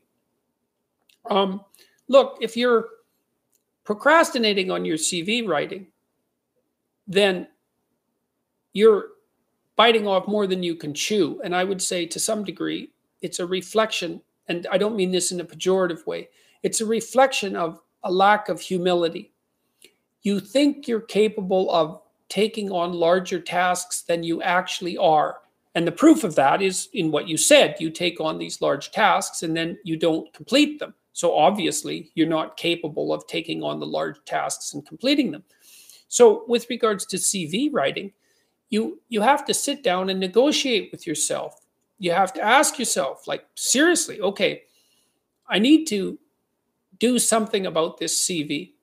Um, look, if you're procrastinating on your C V writing, then you're biting off more than you can chew. And I would say to some degree, it's a reflection, and I don't mean this in a pejorative way, it's a reflection of a lack of humility. You think you're capable of taking on larger tasks than you actually are. And the proof of that is in what you said. You take on these large tasks and then you don't complete them. So obviously, you're not capable of taking on the large tasks and completing them. So with regards to C V writing, you, you have to sit down and negotiate with yourself. You have to ask yourself, like, seriously, okay, I need to do something about this C V.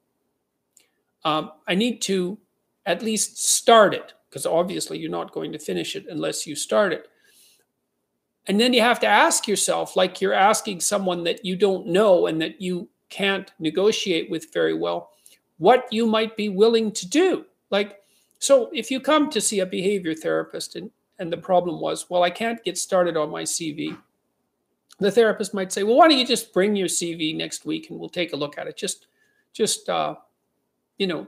Um, I need to at least start it, because obviously you're not going to finish it unless you start it. And then you have to ask yourself, like you're asking someone that you don't know and that you can't negotiate with very well, what you might be willing to do. Like, so if you come to see a behavior therapist and, and the problem was, well, I can't get started on my C V. The therapist might say, well, why don't you just bring your C V next week and we'll take a look at it. Just, just, uh, you know,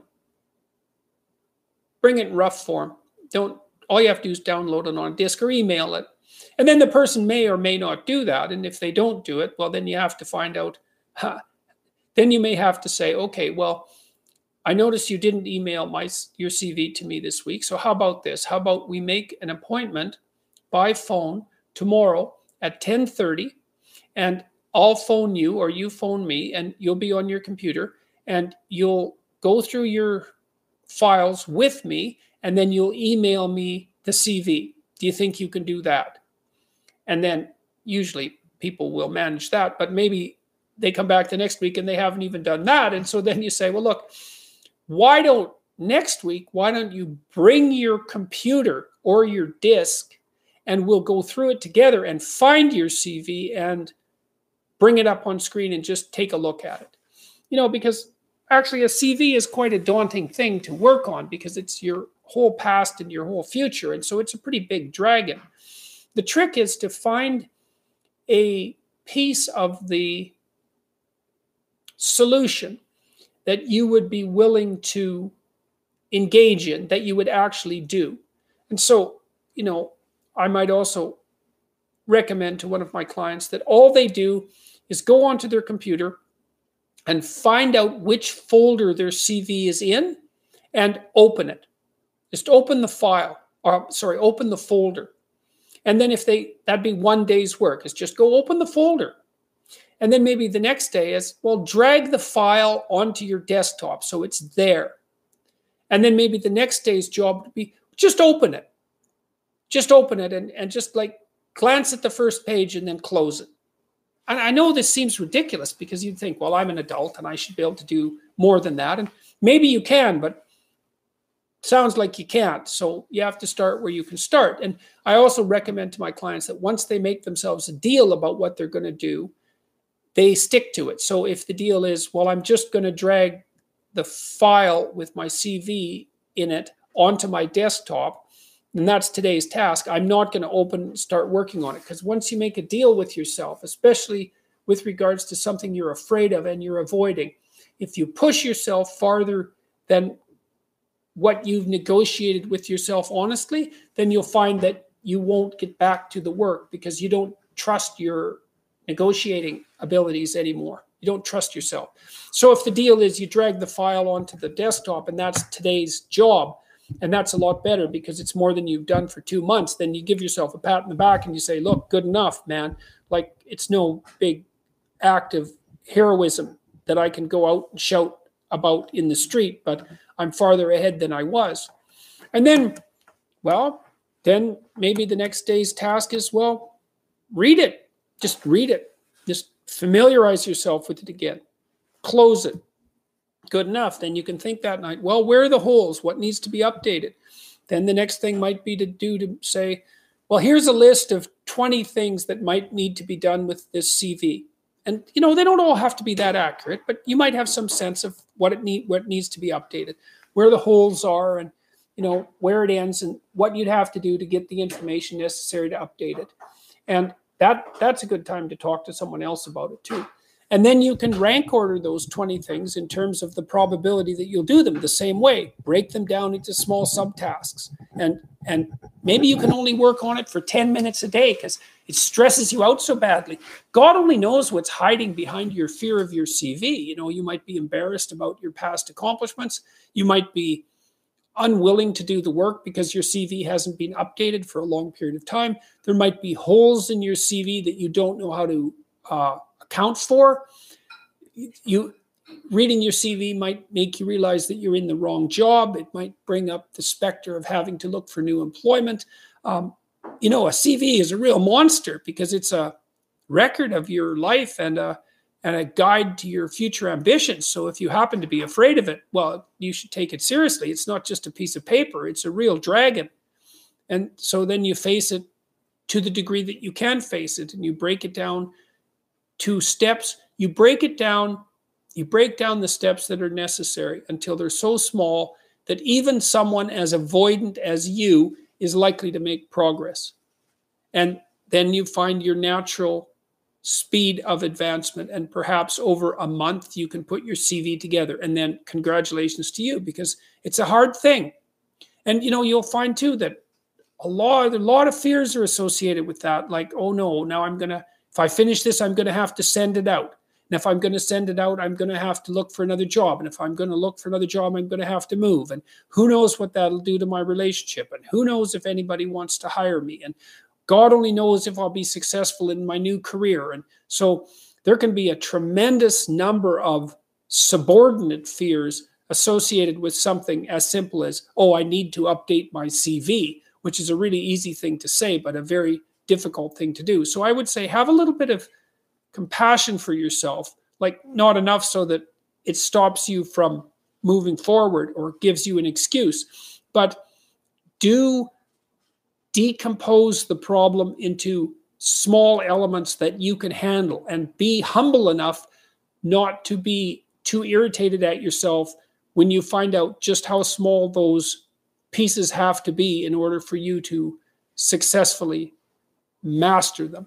bring it in rough form. Don't, all you have to do is download it on a disk or email it. And then the person may or may not do that. And if they don't do it, well, then you have to find out. Huh, then you may have to say, okay, well, I noticed you didn't email my your C V to me this week. So how about this? How about we make an appointment by phone tomorrow at ten thirty, and I'll phone you or you phone me, and you'll be on your computer and you'll go through your files with me, and then you'll email me the C V. Do you think you can do that? And then usually people will manage that, but maybe they come back the next week and they haven't even done that. And so then you say, well, look, why don't next week, why don't you bring your computer or your disk and we'll go through it together and find your C V and bring it up on screen and just take a look at it. You know, because actually, a C V is quite a daunting thing to work on because it's your whole past and your whole future. And so it's a pretty big dragon. The trick is to find a piece of the solution that you would be willing to engage in, that you would actually do. And so, you know, I might also recommend to one of my clients that all they do is go onto their computer and find out which folder their C V is in and open it. Just open the file, or sorry, open the folder. And then if they, that'd be one day's work, is just go open the folder. And then maybe the next day is, well, drag the file onto your desktop so it's there. And then maybe the next day's job would be, just open it. Just open it and, and just like glance at the first page and then close it. And I know this seems ridiculous because you'd think, well, I'm an adult and I should be able to do more than that. And maybe you can, but it sounds like you can't. So you have to start where you can start. And I also recommend to my clients that once they make themselves a deal about what they're going to do, they stick to it. So if the deal is, well, I'm just going to drag the file with my C V in it onto my desktop, and that's today's task, I'm not going to open, start working on it. Because once you make a deal with yourself, especially with regards to something you're afraid of and you're avoiding, if you push yourself farther than what you've negotiated with yourself honestly, then you'll find that you won't get back to the work because you don't trust your negotiating abilities anymore. You don't trust yourself. So if the deal is you drag the file onto the desktop and that's today's job, and that's a lot better because it's more than you've done for two months, then you give yourself a pat in the back and you say, look, good enough, man. Like, it's no big act of heroism that I can go out and shout about in the street, but I'm farther ahead than I was. And then, well, then maybe the next day's task is, well, read it. Just read it. Just familiarize yourself with it again. Close it. Good enough. Then you can think that night, well, where are the holes? What needs to be updated? Then the next thing might be to do to say, well, here's a list of twenty things that might need to be done with this C V. And, you know, they don't all have to be that accurate, but you might have some sense of what it need, what needs to be updated, where the holes are and, you know, where it ends and what you'd have to do to get the information necessary to update it. And that that's a good time to talk to someone else about it too. And then you can rank order those twenty things in terms of the probability that you'll do them the same way. Break them down into small subtasks. And, and maybe you can only work on it for ten minutes a day because it stresses you out so badly. God only knows what's hiding behind your fear of your C V. You know, you might be embarrassed about your past accomplishments. You might be unwilling to do the work because your C V hasn't been updated for a long period of time. There might be holes in your C V that you don't know how to uh, account for. You reading your C V might make you realize that you're in the wrong job. It might bring up the specter of having to look for new employment. Um, you know, a C V is a real monster because it's a record of your life and a, and a guide to your future ambitions. So if you happen to be afraid of it, well, you should take it seriously. It's not just a piece of paper. It's a real dragon. And so then you face it to the degree that you can face it, and you break it down to steps. You break it down, you break down the steps that are necessary until they're so small that even someone as avoidant as you is likely to make progress. And then you find your natural speed of advancement, and perhaps over a month you can put your C V together, and then congratulations to you because it's a hard thing. And you know, you'll find too that a lot, a lot of fears are associated with that. Like, oh no, now I'm gonna, if I finish this, I'm gonna have to send it out. And if I'm gonna send it out, I'm gonna have to look for another job. And if I'm gonna look for another job, I'm gonna have to move. And who knows what that'll do to my relationship? And who knows if anybody wants to hire me? And God only knows if I'll be successful in my new career. And so there can be a tremendous number of subordinate fears associated with something as simple as, oh, I need to update my C V, which is a really easy thing to say, but a very difficult thing to do. So I would say have a little bit of compassion for yourself, like not enough so that it stops you from moving forward or gives you an excuse, but do decompose the problem into small elements that you can handle and be humble enough not to be too irritated at yourself when you find out just how small those pieces have to be in order for you to successfully master them.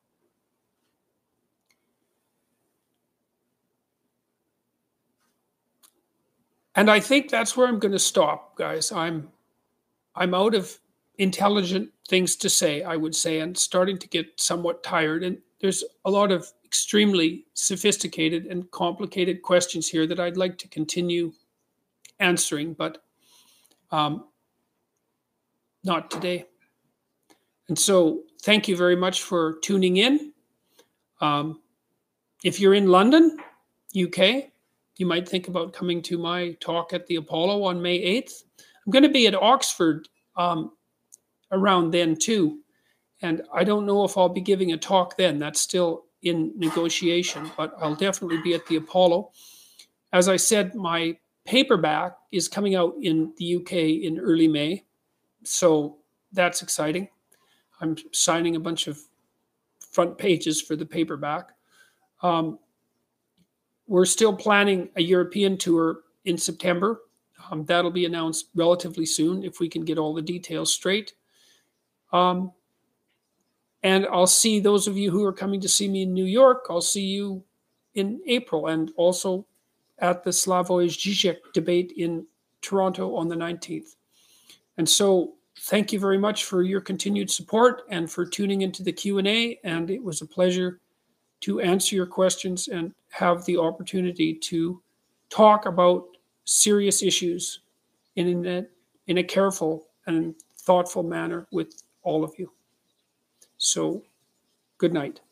And I think that's where I'm going to stop, guys. I'm I'm out of intelligent things to say, I would say, and starting to get somewhat tired. And there's a lot of extremely sophisticated and complicated questions here that I'd like to continue answering, but um, not today. And so thank you very much for tuning in. Um, if you're in London, U K, you might think about coming to my talk at the Apollo on May eighth. I'm going to be at Oxford um, around then too. And I don't know if I'll be giving a talk then. That's still in negotiation, but I'll definitely be at the Apollo. As I said, my paperback is coming out in the U K in early May. So that's exciting. I'm signing a bunch of front pages for the paperback. Um, we're still planning a European tour in September. Um, that'll be announced relatively soon if we can get all the details straight. Um, and I'll see those of you who are coming to see me in New York. I'll see you in April, and also at the Slavoj Žižek debate in Toronto on the nineteenth. And so thank you very much for your continued support and for tuning into the Q and A. And it was a pleasure to answer your questions and have the opportunity to talk about serious issues in a, in a careful and thoughtful manner with all of you. So, good night.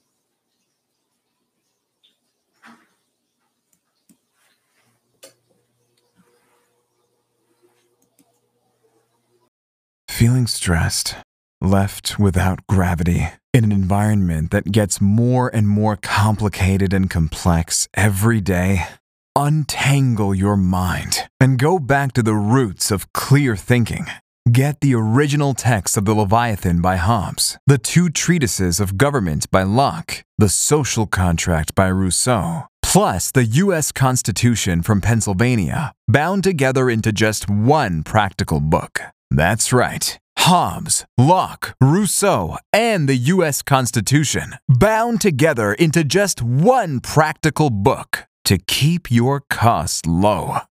Feeling stressed, left without gravity, in an environment that gets more and more complicated and complex every day? Untangle your mind and go back to the roots of clear thinking. Get the original text of the Leviathan by Hobbes, the two treatises of government by Locke, the social contract by Rousseau, plus the U S Constitution from Pennsylvania, bound together into just one practical book. That's right. Hobbes, Locke, Rousseau, and the U S Constitution, bound together into just one practical book to keep your costs low.